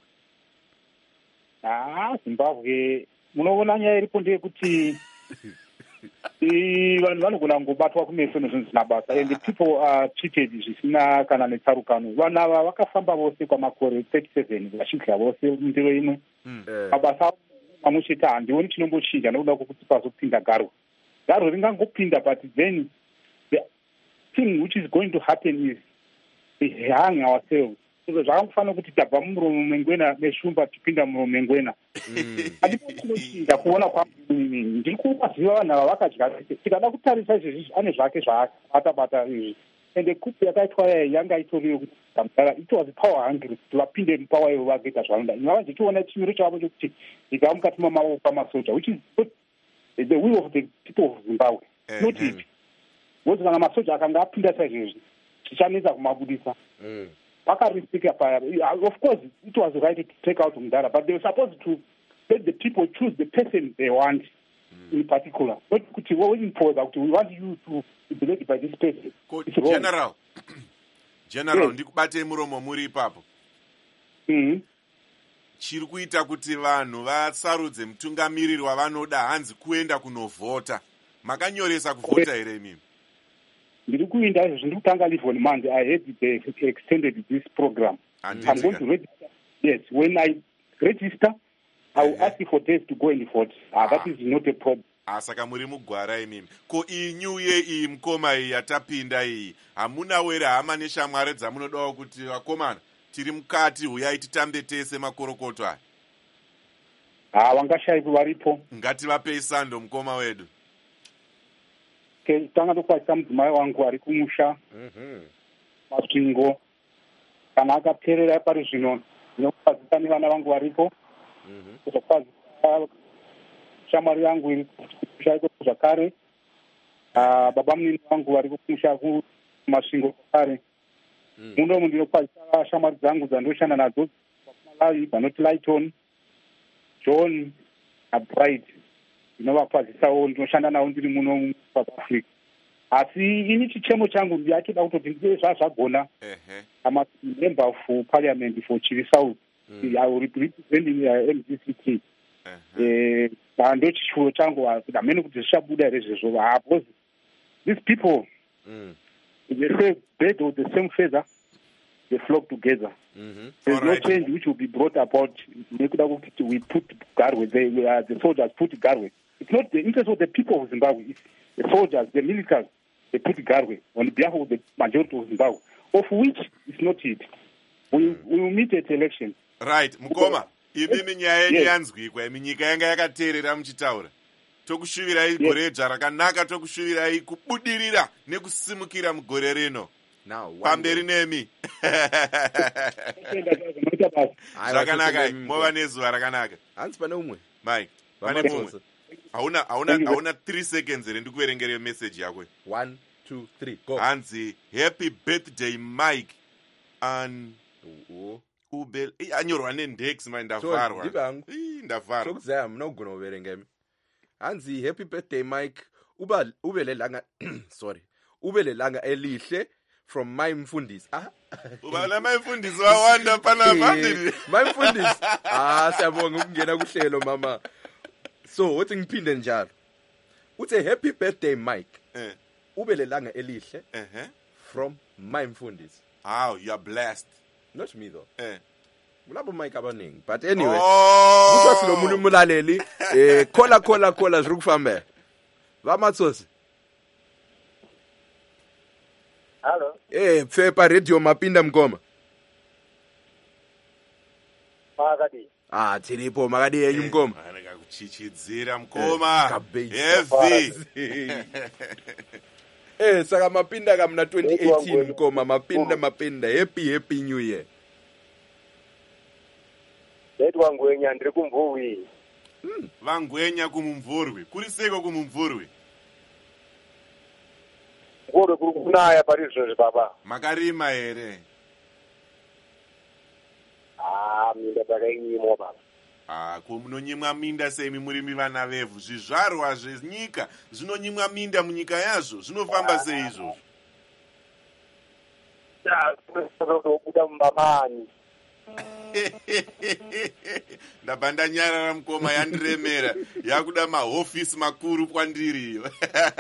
E: zimbabwe munoona nyaya iripo ndeyekuti vanhu vanogona kungobatwa kumeso nezvinhu zvisina basa and the people are treated zvisina kana netsarukano vanhu ava vakafamba vose kwamakore 37 vachidya vose mundiro imwe mabasa mamwe chete handioni chinombochinja nokuda kwokuti pazopinda garwe ringangopinda but then the thing which is going to happen is we hang ourselves zvakangofanira kuti tabva mumuromo mengwena neshumba tipinda muromo mengwena handipochinochinja kuona kwainini ndiri kuvaziva vanhu ava vakadya tikada kutarisa izvezvi ane zvake zvaakabatabata izvi ende kupi yakaitwa yanga itoriyo kuti gamutara it was power hungry kuti vapinde mupower ivo vagoita zvanoda ingava ndichiona chimiro chavo chokuti igava mukati mamaoko amasoja which is the will of the people of Zimbabwe not it because kana masoja akanga apinda saizvezvi zvichanetsa kumabudisa vakarisika paya of course it was right to take out Mudara but they were supposed to let the people choose the person they want in particular not kuti we're waiting for that we want you to be led by this person
B: general ndikubatei muromo muri ipapo chiri kuita kuti vanhu vasarudze mutungamiriri wavanoda hanzi kuenda kunovhota makanyoresa kuvhota here imimi
E: ndiri kuinda izvo ndiri kutanga livon monday I had the extended this program I'm going to register. Yes, when I register I will ask you for days to go and vote. That is not a problem.
B: Saka muri mugwara imimi ko iyi new year iyi mukoma iyi yatapinda iyi hamuna were hama neshamwari dzamunodawo kuti vakomana tiri mukati huyai titambe tese makorokoto aya
E: vangashayipi varipo
B: ngativapei sando mukoma wedu
E: tanga tokwazisa mudzimai wangu ari kumusha masvingo kana akaperera pari zvino ndinokwazisa nevana vangu varipo kuzokwazisa shamwari yangu iri kumusha iko zvakare baba munini vangu vari kumusha kumasvingo zvakare munomu ndinokwazisa shamwari dzangu dzandinoshanda nadzo Malawi vanoti Lighton John naBride ndinovakwazisawo ndinoshanda navo ndiri muno South Africa asi ini chichemo changu ndiachida kutoti ndive zvazvagona member of parliament for Chiri South I will representing MDCT ndo chichuo changu hamene kuti zvichabuda here zvezvo because these people they say bird of the same feather they flock together. There's no change which will be brought about. We put Garwe, the soldiers put Garwe. It's not the interest of the people of Zimbabwe. It's the soldiers, the militants, they put Garwe on behalf of the majority of Zimbabwe. of which is not it. We will meet at election.
B: Right, Mukoma, imimi nyaya yenyu
E: Yes.
B: yanzwikwa, imi nyika yanga yakateerera muchitaura. Tokushuvirai gore dzva rakanaka, tokushuvirai kubudirira nekusimukira mugore rino.
A: Now,
B: Pamberi nemi. Zvakanaka, mova nezuva rakanaka.
A: Hansi pane umwe.
B: Mike, pane mumwe. Hauna 3 seconds here ndikuverengere message yako.
A: 1, 2, 3, go.
B: Hanzi, happy birthday Mike. Ubel, anyorwa nendex man ndavarwa.
A: Ndibangu.
B: Ndavarwa.
A: Sokuzaya mna ugona uverengeme. Hanzi, happy birthday Mike. Ubele langa sorry. Ubele langa elihle from my mfundisi.
B: Ubala my mfundisi wawanda pana phambili.
A: My mfundisi. Siyabonga ukungena kuhlelo mama. So, uthi ngiphinde njalo. Uthi happy birthday Mike. Ubele langa elihle from my mfundisi.
B: How you are blessed.
A: Not me though. Kulabo Mike abaningi. But anyway,
B: Oh.
A: kuthiwa silomuntu umulaleli khola ziri kufamba. Vamatsosi.
C: Hello.
A: Pfepa radio mapinda mgoma.
C: Makadi.
A: Tiripo makadi yenyu mgoma.
B: Areka kuchichidzira mkoma.
A: Cabbage.
B: Heavy.
A: Saka mapinda kamna 2018 mgoma mapinda happy new year.
C: Ndetwa ngwenya ndiri kumvuwi.
B: Vangwenya kumumvurwi. Kuriseko kumumvurwi.
C: Ngoro kuri kunaya parizvo baba.
B: Makarima here.
C: Minda takaimwa baba.
B: Munonyimwa minda semi murimi vana vevhu. Zvizvarwa zvenyika zvinonyimwa minda munyika yazvo. Zvinofamba sei izvozvo?
C: Kuda mumamani.
B: Ndabva ndanyarara mukoma yandiremera. Yakuda mahofisi makuru kwandiri iyo.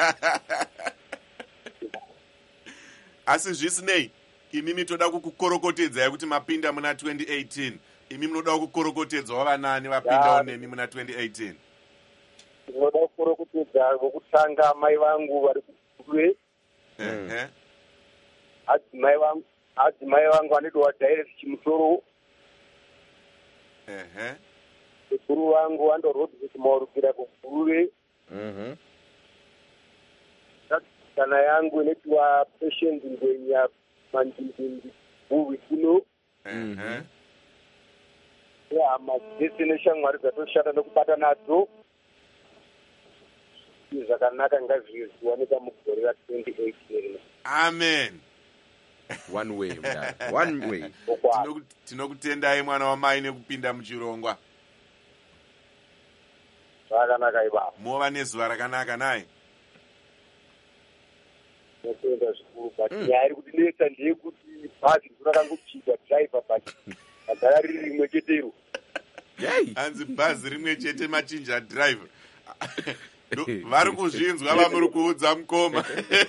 B: Asi zvisinei, imimi toda kukukorokotedza kuti mapinda muna 2018. Imi munoda kukorokotedzwa vanani vapindawo nemi muna 2018.
C: Ndinoda kukorokotedza vokutanga mai vangu vari kukurwe. Adzimai vangu anoitwa direct chimusoro. Mukuru wangu andorobhisi maurukira kukurwe. Kana yangu inoitwa patient ngwenya mandindi buvi kuno. Destination dzatoshanda nokubata nadzo. Zvakanaka ngazviwanika mugore ra2018.
B: Amen.
A: One way. One way.
B: Tinokutendai mwana wamai nekupinda muchirongwa.
C: Zvakanaka ibaba.
B: Mova nezuva rakanaka naye.
C: Notenda zvikuru but nyaya iri kutinetsa ndeyekuti bhazi rakangochigwa driver but agara riri rimwe chetero.
B: Hanzi bhazi rimwe chete machinja driver. Vari kuzvinzwa vamuri kuudza mukoma.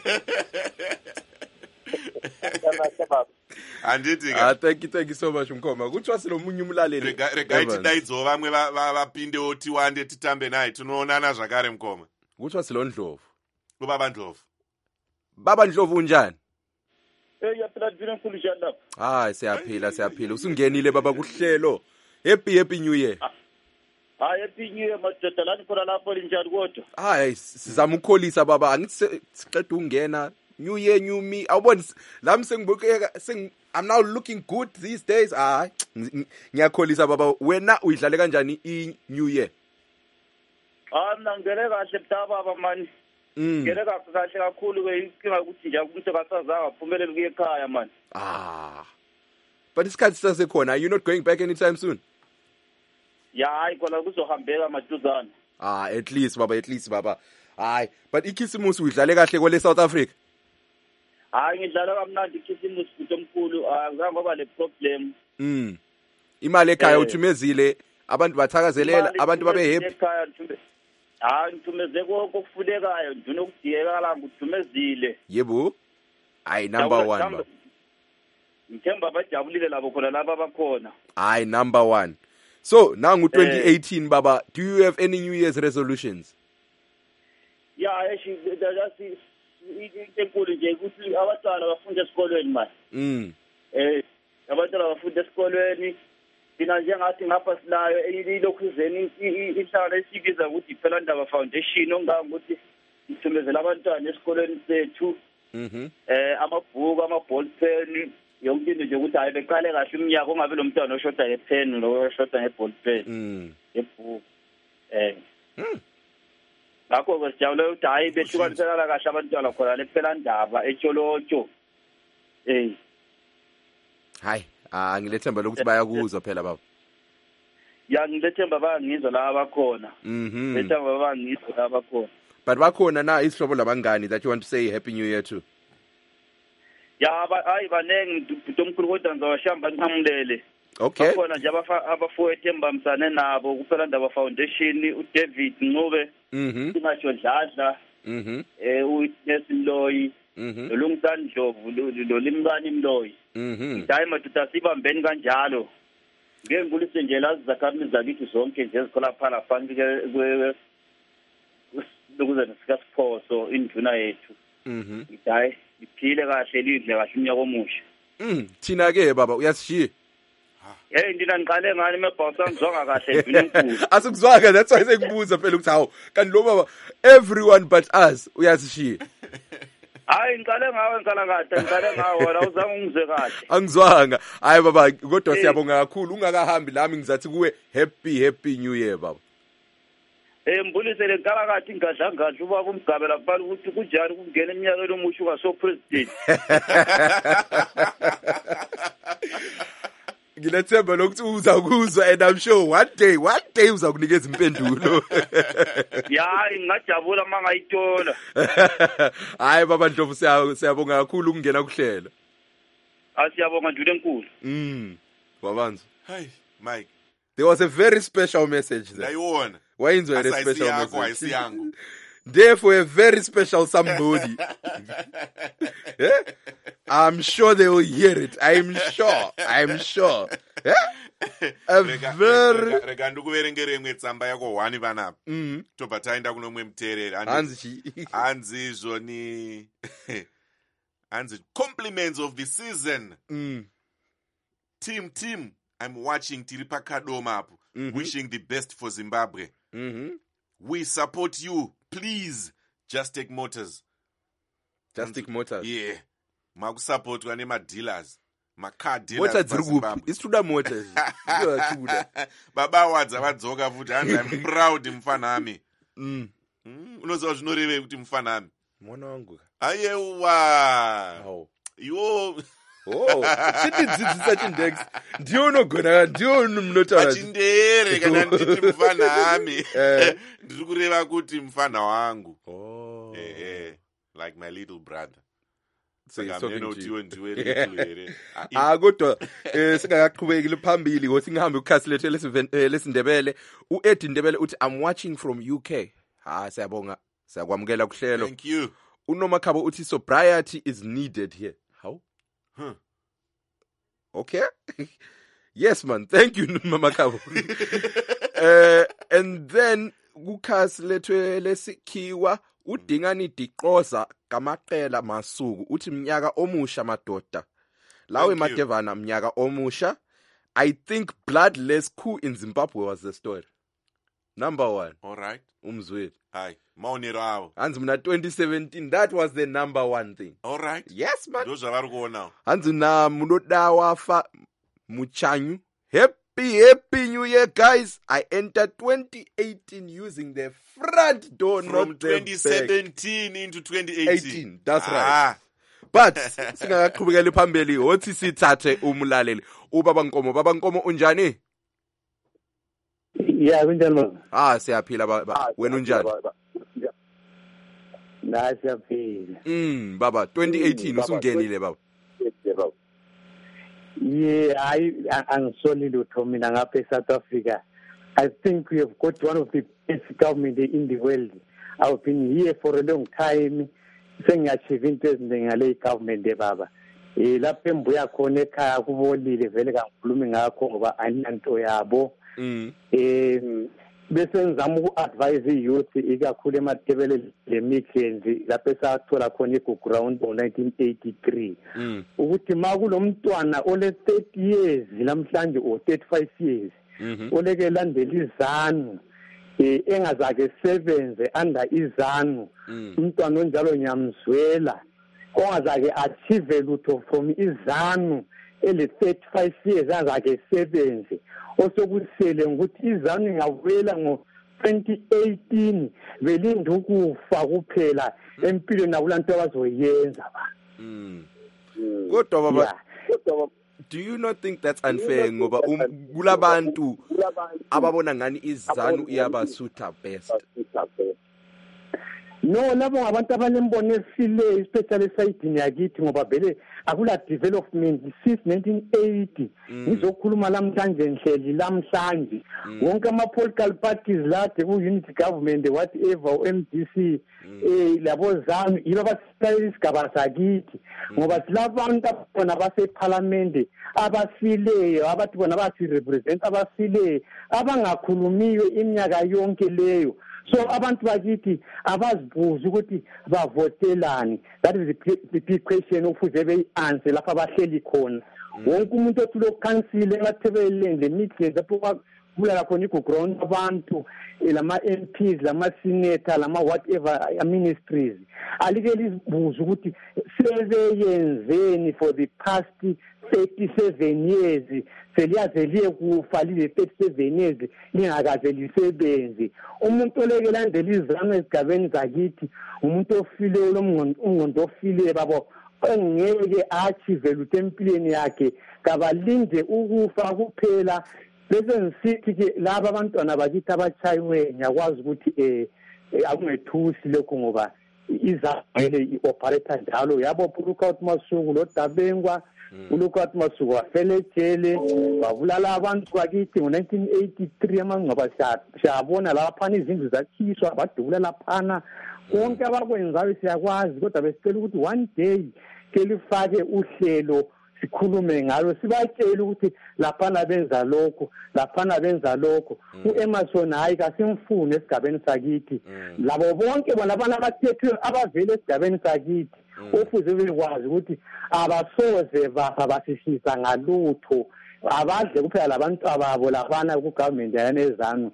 B: Handiti ka.
A: Thank you so much mkoma. Kuthiwa silomunye umlaleli.
B: Regai tidaidzewo vamwe vapindewo tiwande titambe naye. Tinoonana zvakare mukoma.
A: Kuthiwa silondlovu.
B: Ubaba Ndlovu.
A: Baba Ndlovu unjani?
C: Yaphila dzine nkulu janda.
A: Siyaphila. Usungenile baba kuhlelo. Happy new year.
C: Happy new year madoda lani khona lapho linjani kodwa?
A: Sizama ukukholisa baba angithi siqeda ungena. New year, new me. Awuboni lami sengibukeka I'm now looking good these days. Ngiyakholisa baba wena uyidlale kanjani I new year?
C: Mina ngele kahle baba mani. Ngele kahle kakhulu ke inkinga ukuthi nje umuntu akasazaga aphumelele kuye ekhaya mani.
A: But isikhathi sasekhona. Are you not going back anytime soon?
C: Hayi khona kuzohambeka maduzana.
A: At least baba. Hayi, but ikhisimusi uyidlale kahle kwele South Africa.
C: Ngidlala kamnandi ikhisimusi futhi omkhulu ngoba le problem.
A: Imali ekhaya uthumezile abantu bathakazelela abantu babe happy.
C: Ngithumeze kokufunekayo ndinokudiyeka ngithumezile.
A: Yebo. Number 1.
C: Ngithemba bajabulile labo khona laba bakhona.
A: Number 1. So, now in 2018 baba, do you have any New Year's resolutions?
F: into enkulu nje ukuthi abantwana bafunde esikolweni manje. Abantwana bafunde esikolweni. Thina njengathi ngapha silayo ilokhuzeni inhlangano esibiza ukuthi iPhelandaba Foundation ongangokuthi ithumezela abantwana esikolweni sethu. Amabhuku, amaball pen, yonke into nje ukuthi hayi beqale kahle umnyaka ungabe lo mntwana oshoda ngepen lo oshoda ngeball pen. Yebhuku. Ngakho ke sijabule ukuthi hayi behlukanisela kahle abantwana khona lePhelandaba eTsholotsho.
A: Hayi, ngilethemba lokuthi bayakuzwa phela baba.
F: Ya ngilethemba bayangizwa la abakhona. Lethemba bayangizwa la abakhona.
A: But bakhona na isihlobo labangani that you want to say happy new year to?
F: Ya hayi banengi uMkhulu kodwa ngizowashamba nqamulele.
A: Okay.
F: Bakhona nje abafowethu embambisane nabo kuPhelandaba Foundation, uDavid Ncube, Singasho Dladla, uNesimloyi, noLungsan Dlovu, noLimkani Mloyi. Hayi madoda sibambeni kanjalo. Ngeke ngulise nje lazi zakhamisi zakithi zonke nje ezikhola phala phansi ke lokuze sikasiphoso induna yethu. Hayi iphile kahle lidle kahle umnyaka omusha.
A: Thina ke baba uyasishiya.
F: Ndina ngiqale ngani emabhawusa ngizonga kahle induna enkulu.
A: Asukuzwanga that's why sekubuza phela ukuthi hawo kanti lo baba everyone but us uyasishiya.
F: Hayi ngiqale ngawe ngiqale ngawe wena uzange ungizwe kahle.
A: Angizwanga. Hayi baba kodwa siyabonga kakhulu ungakahambi lami ngizathi kuwe happy new year baba.
F: Mbulise lenkala kathi ngadla ubaba umgabela bhala ukuthi kunjani kungena eminyakeni omusha ungaso president.
A: Ngilethemba lokuthi uzakuzwa and I'm sure one day uzakunikeza impendulo.
F: Ya ngingajabula mangayithola.
A: Hayi baba Ndlovu siyabonga kakhulu ukungena kuhlela.
F: Asiyabonga ndule enkulu.
A: Wabanza.
B: Hi Mike.
A: There was a very special message there.
B: Ayona.
A: Why is there a special message?
B: Ayisiyangu.
A: Therefore a very special somebody. I'm sure they will hear it. I'm sure. A very
B: rega ndikuverengere imwe tsamba yako 1 vanapa. Tobva taenda kuno mwe muteereri. Hanzi zvoni hanzi compliments of the season. Team I'm watching tiri pakadoma apo. Wishing the best for Zimbabwe. We support you. Please just take motors.
A: Just take motors.
B: Yeah. Makusupportwa nemadealers. Macar dealers.
A: Motors dziri kupi? Isituda motors.
B: Baba wadza vadzoka futi hanzi I'm proud mfanami. Unoziva zvinoreve kuti mfanami.
A: Mwana wangu.
B: Ayewa. Yo.
A: Chitidzidzisa chindex. Ndiyo unogona, ndiyo unotaura.
B: Pachindere kana nditi mfana hami. Ndiri kureva kuti mfana wangu. Like my little brother.
A: Kodwa singakaqhubekile phambili ngothi ngihambe ukhasi lethu lesindebele uEddie Ndebele uthi I'm watching from UK. Siyabonga siyakwamukela kuhlelo.
B: Thank you.
A: uNomakhabo uthi sobriety is needed here. How? Okay. Yes man, thank you Nomakhabo. And then kukhasi lethu lesikhiwa uDingani Diqoza kamaqela masuku uthi mnyaka omusha madoda lawe madevana mnyaka omusha. I think bloodless coup in Zimbabwe was the story. Number 1.
B: All right.
A: Umzweli.
B: Hi. Maonero.
A: Hanzi mna 2017 that was the number 1 thing.
B: All right.
A: Yes man.
B: Those are now.
A: Hanzi na munoda wafa muchanyu. Happy new year guys. I entered 2018 using the front door
B: from
A: not
B: 2017 into 2018.
A: That's right. But singaqhubekela phambili othi sithathe umlaleli ubaba Nkomo unjani?
G: Yeah, kunjani
A: baba? Siyaphila baba. Wena unjani?
G: Siyaphila.
A: Baba 2018 usungenile baba.
G: Yeah, I'm sorry to mina ngapha South Africa. I think we have got one of the best government in the world. I've been here for a long time. Sengiachieve into ngale government baba. Lapho embuya khona ekhaya kubolile vele kangikhulumi ngakho ngoba ayinanto yabo. bese ngizama uku-advise i-youth ikakhulu emathebeleni le-Midlands lapho esathola khona i-ground ngo-1983 ukuthi ma kulomntwana ole-30 years namhlanje or 35 years oleke landela izanu engazake sebenze under izanu umntwana onjalo nyamzwela ongazake achieve lutho from izanu ele-35 years angazake sebenze osokusele ukuthi izanu ingavela ngo-2018 belinde ukufa kuphela empilweni nakulanto abazoyenza
A: kodwa baba do you not think that's unfair ngoba kulabantu ababona ngani izanu iyabasutha best?
G: No, labo ngabantu abanembono esile especially esayidini yakithi ngoba vele akula development since 1980 ngizokhuluma lamhlanje nhleli lamhlanje wonke ama-political parties lade ku-unity government whatever u-MDC labo zanu yibo abasilayela isigaba sakithi ngoba silabantu abona basephalamende abasileyo abathi bona basirepresent abasileyo abangakhulumiyo iminyaka yonke leyo. So abantu bakithi abazibuza ukuthi bavotelani. That is the big question ofuze beyi-answer lapha abahleli khona. Wonke umuntu othule council emathebeleni le-Midlands lapho kubulala khona i-ground abantu lama-MPs lama-senator lama-whatever ministries alike lizibuza ukuthi sebeyenzeni for the past 37 years seliyaze liye kufa lile 37 years lingakaze lisebenze. Umuntu oleke landela izanu ezigabeni zakithi umuntu ofileyo lomngqondo ofileyo babo engeke achieve lutho empilweni yakhe kabalinde ukufa kuphela. Bese ngisithi ke laba abantwana bakithi abachayiwe ngiyakwazi ukuthi akungethusi lokho ngoba izamele i-operator njalo yabo Lookout Masuku loDabengwa uLookout Masuku wafele ejele babulala abantu bakithi ngo-1983 amangcwaba siyabona laphana izindlu zakhiswa badubula laphana konke abakwenzayo siyakwazi kodwa besicela ukuthi one day ke lifake uhlelo sikhulume ngalo sibatshela ukuthi laphana benza lokho laphana benza lokho uEmerson hayi kasimfune esigabeni sakithi labo bonke bona abana abathethwe abavele esigabeni sakithi ofuze bekwazi ukuthi abasoze basishisa ngalutho abadle kuphela labantu ababo labana ku-government yanezanu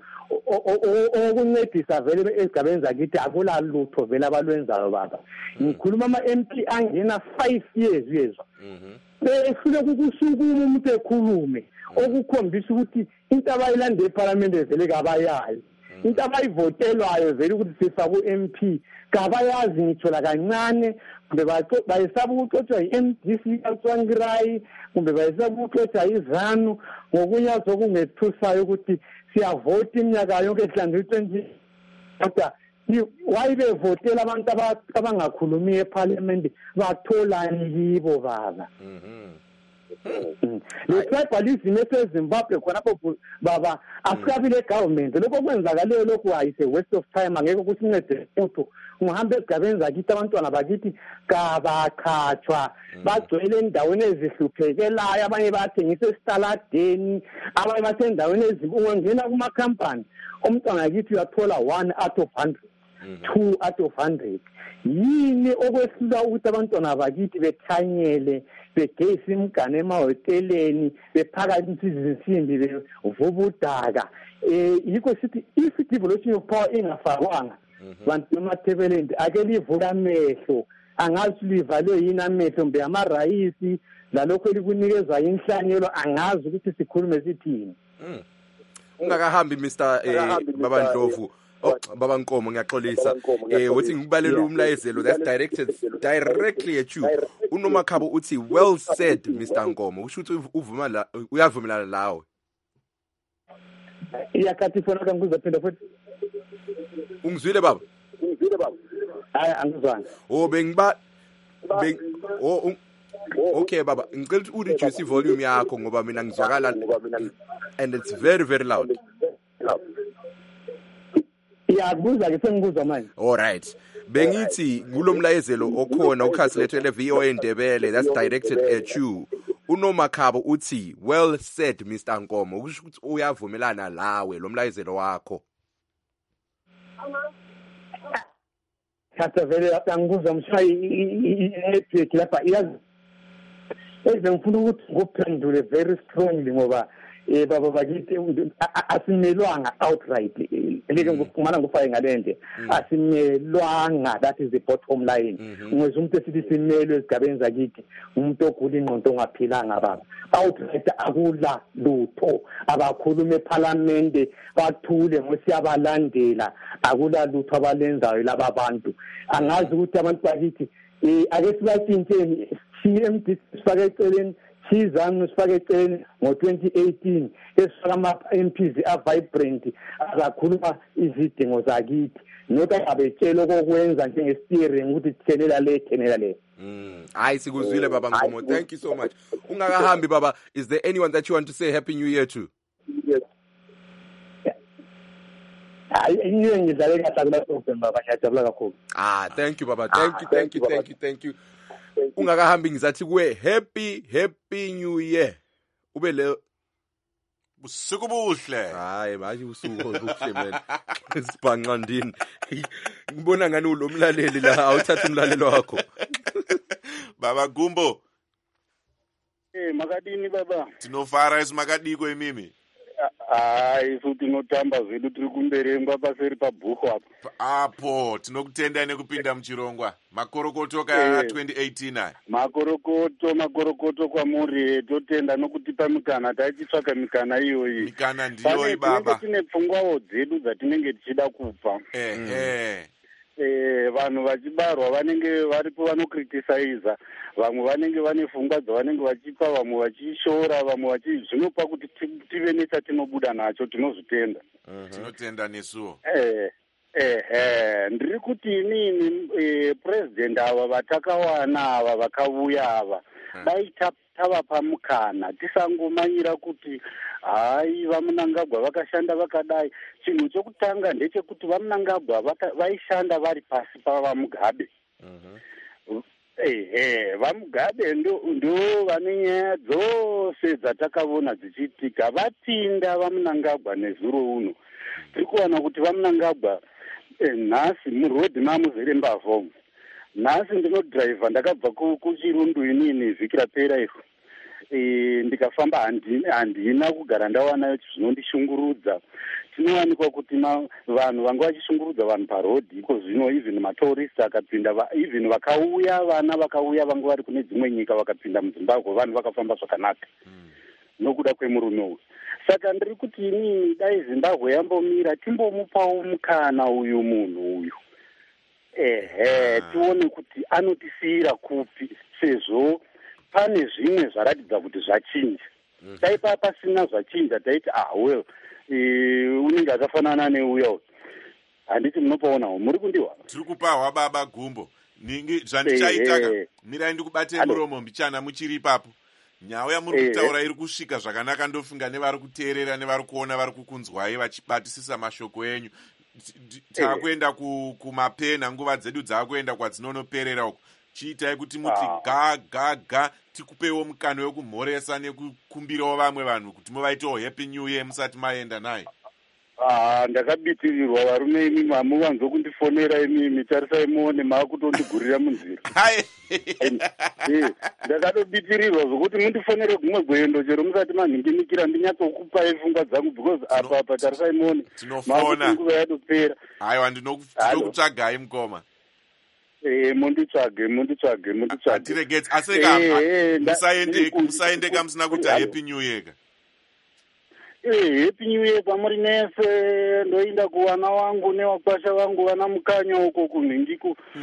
G: okuncedisa vele esigabeni zakithi akula lutho vele abalwenzayo baba. Ngikhuluma ama-MP angena 5 years uyezwa befike kukusukuma umuntu ekhulume okukhombisa ukuthi into abayilanda eParliament vele kabayazi into abayivotelwayo vele ukuthi sifa ku-MP kabayazi ngitsho la kancane kumbe bayesaba ukuxotshwa i-MDC kaCwangirayi kumbe bayesaba ukuxotshwa izanu ngokunyazo okungethusayo ukuthi siyavota iminyaka yonke ehlanzwe 20 kodwa wayibevotela abantu abangakhulumiyo eParliament batholani kibo baba. Le tribalism eseZimbabwe khonapho baba asikabile government lokho kwenzakaleyo lokho ayise waste of time angeke kusincede lutho. Ungahambe esigabeni zakithi abantwana bakithi kabakhatshwa bagcwele endaweni ezihluphekelayo abanye bathengisa esitaladeni abanye basendaweni ungangena kuma-company umntwana wakithi uyathola 1 out of 100 2 out of 100 yini okwehlula ukuthi abantwana bakithi bethanyele begeyisa imigane emahoteleni bephakathi izinsimbi bevuba udaka yikho sithi if devolution of power ingafakwanga bantu emathebeleni ake livuka amehlo angazi livalwe yini amehlo mbe amarayisi lalokho likunikezwa inhlanyelo angazi ukuthi sikhulume sithini.
A: Ungakahambi Mr Baba Ndlovu Baba Nkomo ngiyaxolisa uthi ngikubalela umlayezelo that's directed directly at you. uNomakhabo uthi well said Mr Nkomo kusho ukuthi uyavumelana lawe.
G: Iyakhathi fona ngizophinda futhi
A: ungizwile baba
G: hayi angizwanga
A: okay baba ngicela ukuthi ureduce volume yakho ngoba mina ngizwakala and it's very very loud.
G: Yakubuza ke sengikuzwa manje.
A: All right. Bengithi kulomlayezelo okhona ukhasi lethu le-VOA Ndebele that's directed at you. uNomakhabo uthi well said Mr Nkomo kusho ukuthi uyavumelana lawe lo mlayezelo wakho.
G: Thatha vele angibuza mshaya i-network lapha iyazi ngifuna ukuthi ngophendule very strongly ngoba baba bakithi asimelwanga outright leke ngifumana ngufake ngalende asimelwanga, that is the bottom line. Ngizwe umuntu esithi simelwe ezigabeni zakithi umuntu ogula ingqondo ongaphilanga baba outright akula lutho, abakhuluma eParliament bathule ngosiyabalandela, akula lutho abalenzayo laba bantu. Angazi ukuthi abantu bakithi ake sibatshintsheni CMD sifake eceleni sizami sifake eceleni ngo-2018 esifaka ama-MPs a-vibrant azakhuluma izidingo zakithi not abetshela okokwenza njenge-steering ukuthi thelela le.
A: Hayi sikuzwile baba Nkomo, thank you so much. Ungakahambi baba, is there anyone that you want to say happy new year to?
G: Yes. Hayi ngidlale kahle kula program baba, ngiyajabula kakhulu.
A: Thank you baba, thank you. Ungakahambi ngizathi kuwe happy new year. Ube le
B: busuku buhle.
A: Hayi manje usuku obuhle man. Sibhanqandini. Ngibona ngani ulomlaleli la, awuthatha umlalelo wakho.
B: Baba Gumbo.
C: Makadini baba.
B: Tinofara isimakadiko imimi.
C: Hayi futhi notamba zvedu tiri kumbere ngwa seri pabhuku
B: apo tinokutenda nekupinda muchirongwa makorokoto ka 2018 aya
C: makorokoto kwamuri totenda nokutipa mikana taichitsvaka mikana iyoyi.
B: Mikana ndiyo baba,
C: tine pfungwawo dzedu dzatinenge tichida kupa. Vanhu vachibarwa vanenge varipo vanokritisaiza, vamwe vanenge vane pfungwa dzavanenge vachipa, vamwe vachishora, vamwe zvinopa kuti tive nechatinobuda nacho, tinozvitenda.
B: Tinotenda nesuwo.
C: Ndiri kuti inini president ava vatakawana ava vakauya ava dai tavapa mukana, tisangomanyira kuti hai vamunangagwa vakashanda vakadai. Chinhu chokutanga ndechekuti vamunangagwa vaishanda vari pasi pavamugabe. Vamugabe ndo vane nyaya dzose dzatakaona dzichiitika. Vapinda vamunangagwa nezuro uno tiri kuwana kuti vamunangagwa nhasi murodhi mamuzere mbavha. Nhasi ndinodhiraivha ndakabva kuchirundu inini vhiki rapera iro, ndikafamba handina kugara ndawana zvinondishungurudza. Tinowanikwa kuti vanhu vanga vachishungurudza vanhu parodhi iko zvino, even matourist akapinda, even vakauya vana vakauya vanga vari kune dzimwe nyika vakapinda muZimbabwe, vanhu vakafamba zvakanaka nokuda kwemurume uyu. Saka ndiri kuti inini dai Zimbabwe yambomira timbomupawo mukana uyu munhu uyu, tione kuti anotisiyira kupi, sezvo pane zvimwe zvaratidza kuti zvachinja. Dai pasina zvachinja taiti well unenge akafanana neuya uyu. Handiti munopaonawo, muri kundiwa?
B: Tiri kupahwa baba Gumbo. Zvandichaitaka mirai ndikubate muromo mbichana muchiri ipapo. Nyaya muri kutaura iri kusvika zvakanaka, ndofunga nevari kuteerera nevari kuona vari kukunzwai vachibatisisa mashoko enyu. Taakuenda kumapena, nguva dzedu dzaakuenda kwadzinonoperera uko. Chiitai kuti muti ga tikupewo mukana wekumhoresa nekukumbirawo vamwe vanhu kuti muvaitewo happy new year musati maenda naye.
C: Ndakabitirirwa varume imimi, hamuvanzo kundifonera imimi, tarisai muone maakutondigurira munzira. Ndakatobitirirwa zvokuti mundifonere gumwe gwendo chero musati manhinginikira ndinyatsokupai pfungwa dzangu, because apa tarisai muone maakutinguva yatopera.
B: Haiwa ndinokutsvagai mukoma.
C: Munditsvage.
B: Atiregetse aseka musaendeka musina kuti happy new year.
C: Happy new year kwamuri nese. Ndoinda kuvana vangu nevakwasha vangu vana mukanya uko kunhingi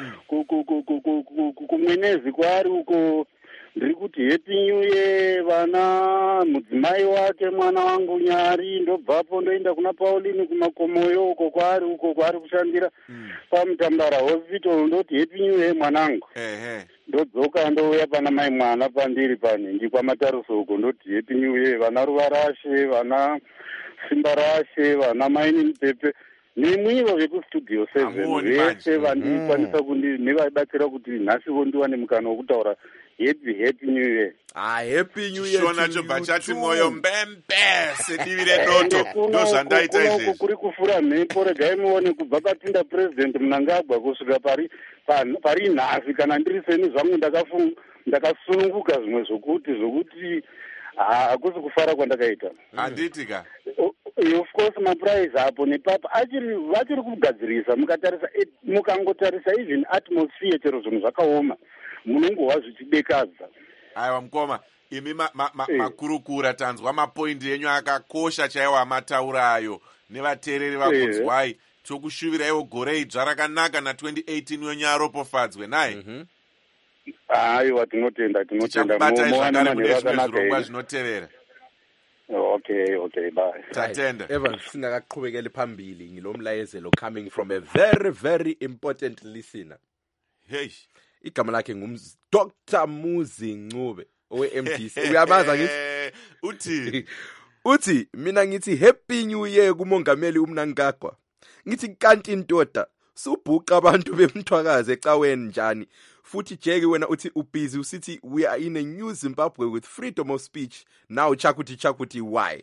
C: kumwenezi kwari uko. Ndiri kuti happy new year vana mudzimai wake mwana wangu Nyari. Ndobvapo ndoinda kuna Pauline kumakomoyo uko kwari kushandira pamutambara hospital. Ndoti happy new year mwanangu. Ndodzoka ndouya pana mai mwana pandiri panhingi kwamataruso uko. Ndoti happy new year vana Ruvarashe, vana Simba Rashe, vana Maini Mupepe nemwivo vekustudio 7 vese vandikwanisa nevaibatsira kuti nhasi vondiwane mukana wokutaura
D: happy new year.
A: Happy new year
B: Shona
A: to
B: chobva
A: you
B: chati
A: too.
B: mwoyo mbembe sedivi redoto ndozvandaita izvezvi.
D: Kuri kufura mhepo regai muone kubva papinda president Mnangagwa kusvika pari nhasi kana ndiri seni zvangu ndakasununguka zvimwe zvokuti hakusi kufara kwandakaita.
B: Handiti ka.
D: Of course mapuraizi apo nepapa vachiri kugadzirisa mukangotarisa even atmosphere chero zvinhu zvakaoma munongowa zvichidekadza.
B: Aiwa mukoma imi makurukura tanzwa mapoindi enyu akakosha chaiwo amataura ayo nevateereri vakunzwai. Tokushuvirawo gore idzva rakanaka na2018 wenyu aropofadzwe naye.
D: Aiwa tinotenda
B: tichakubatai zvakare mune zvimwe zvirongwa zvinotevera.
D: Okay, bye.
B: Tatenda.
A: Evans singakaqhubekeli phambili ngilomlayezelo coming from a very very important listener.
B: Hey.
A: Igama lakhe Dr. Muzi Ncube owe-MDC. Uyabaza ngithi? Uthi mina ngithi happy new year kumongameli uMnangagwa. Ngithi kanti intoda subhuqa abantu bemthwakaze ecaweni njani. Futhi Jeki wena uthi ubusy usithi we are in a new Zimbabwe with freedom of speech. Now chakuti why?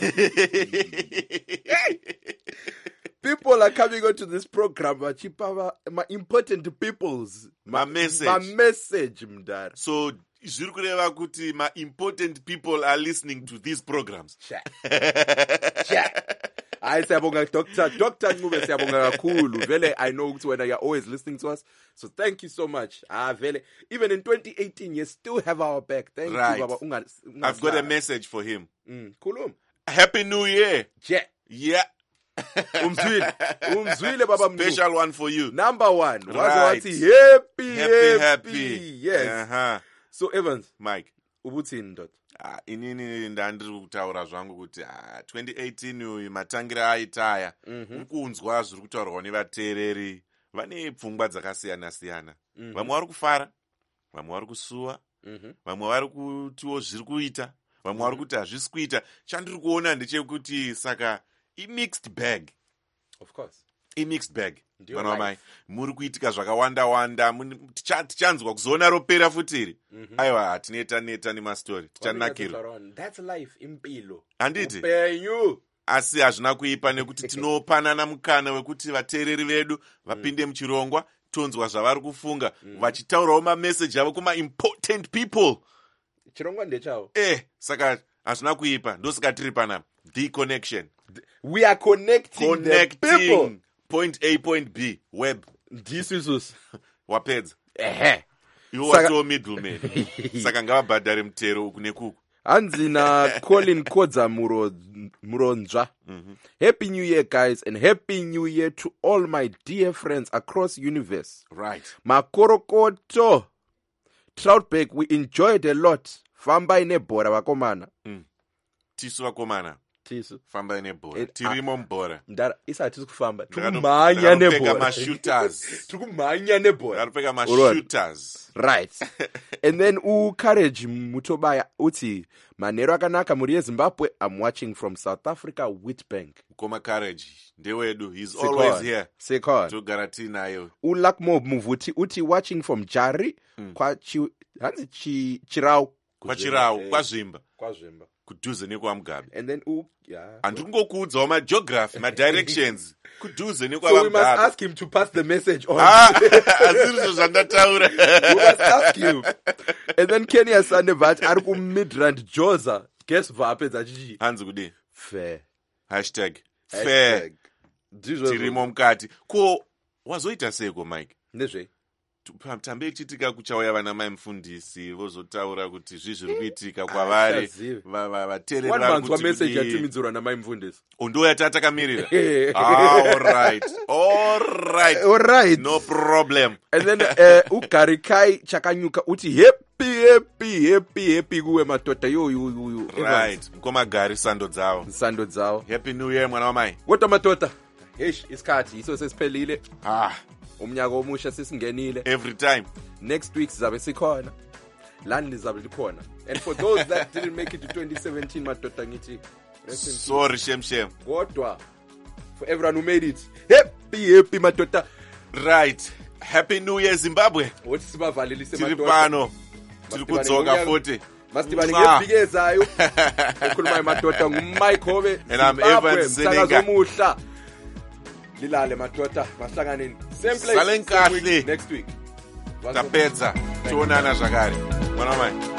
A: People are coming onto this program my important peoples.
B: My message.
A: My message mdara.
B: So zviri kureva kuti my important people are listening to these programs.
A: Hayi siyabonga Dr. Ncube siyabonga kakhulu. Vele I know ukuthi wena you're always listening to us. So thank you so much. Vele even in 2018 you still have our back. Thank you baba.
B: I've got a message for him.
A: Khuluma.
B: Happy New Year.
A: Yeah. Umzwile baba mnu.
B: Special one for you.
A: Number 1.
B: Right.
A: Happy. Yes. So Evans,
B: Mike.
A: Ubuthini ndoda?
B: Inini ndandiri kutaura zvangu kuti 2018 uyu matangira aitaya. Ukunzwa zviri kutaurwa nevateereri vane pfungwa dzakasiyana siyana. Vamwe vari kufara, vamwe vari kusuwa, vamwe vari kutiwo zviri kuita, vamwe vari kuti hazvisi kuita. Chandiri kuona ndechekuti saka mixed bag.
A: Of course.
B: Mixed bag. Vana vamai muri kuitika zvakawanda tichanzwa kuzoona ropera futiri. Aiwa hatineta nemastori tichanakirwa.
A: That's life impilo.
B: Handiti?
A: Upenyu.
B: Asi hazvina kuipa nekuti tinopanana mukana wekuti vateereri vedu vapinde muchirongwa tonzwa zvavari kufunga vachitaurawo mameseji avo kuma important people.
A: Chirongwa ndechavo.
B: Saka hazvina kuipa ndosaka tiri panapa. The connection.
A: We are connecting the people.
B: Point A, point B, web.
A: Ndisusus.
B: Wapedza. Iwo watowo middleman. Saka ngavabhadhare mutero uku nekuku.
A: Hanzi na Colin Kodza Muronzwa. Happy New Year guys and Happy New Year to all my dear friends across universe.
B: Right.
A: Makorokoto. Troutbeck, we enjoyed a lot. Famba inebhora vakomana.
B: Tisu vakomana.
A: Tisu.
B: Famba inebhora. Tirimo mbhora.
A: Ndara isati tisikufamba. Tukumanya nebhora.
B: Ndakapfeka mashooters.
A: Tukumanya nebhora.
B: Ndakapfeka mashooters.
A: Right. And then Courage Mutobaya uti manero akanaka muri yeZimbabwe. I'm watching from South Africa, Witbank.
B: Koma Courage ndewedu. He's always here.
A: Sekon.
B: Togara tinayo.
A: Ulakmo Muvuti uti watching from Jari. Kwa Chirau.
B: Kwa Chirau. Kwa Zvimba.
A: Kwa Zvimba.
B: Kudhuze nekwaMugabe.
A: And then
B: andiri kungokuudzawo mageography madirections kudhuze
A: nekwaMugabe. So we must ask him to pass the message on.
B: Azvirizvo zvandataura.
A: We must ask him. And then Kenya Sandevat ari kuMidrand Joza. Guess vapedza chichi.
B: Hanzi kudi.
A: Fair.
B: #fair. Tirimo mukati. Ko wazoita seko Mike?
A: Ndezve.
B: Tambe ichitika kuchauya vana mai mufundisi vozotaura kuti zviri kuitika kwavari vateereri vari kuti
A: message yatimidzirwa namai mufundisi
B: ndo yatakamirira. All right, no problem.
A: And then Ugarikai Chakanyuka uti happy kuwe matota yo.
B: Right, mukoma gari sando dzavo. Happy New Year mwana wamai.
A: Wota matota isikhathi iso sesiphelile. Umnyaka omusha sisingenile.
B: Every time.
A: Next week sizabe sikhona. Lani lizabe likhona. And for those that didn't make it to 2017 madoda ngithi
B: sorry shem.
A: Kodwa for everyone who made it. Happy madoda.
B: Right. Happy New Year Zimbabwe.
A: Wothi sibavalelise
B: madoda. Tiripano. tiri kudzoka futi
A: Masitibani ngeviki ezayo. Ekhuluma madoda nguMike Hove.
B: And I'm Evans Seninga.
A: Zomuhla. Lilale madoda mahlanganeni. Same place.
B: Salen kahle.
A: Next week.
B: Tapedza. Tuonana zvakare. Mwana mai.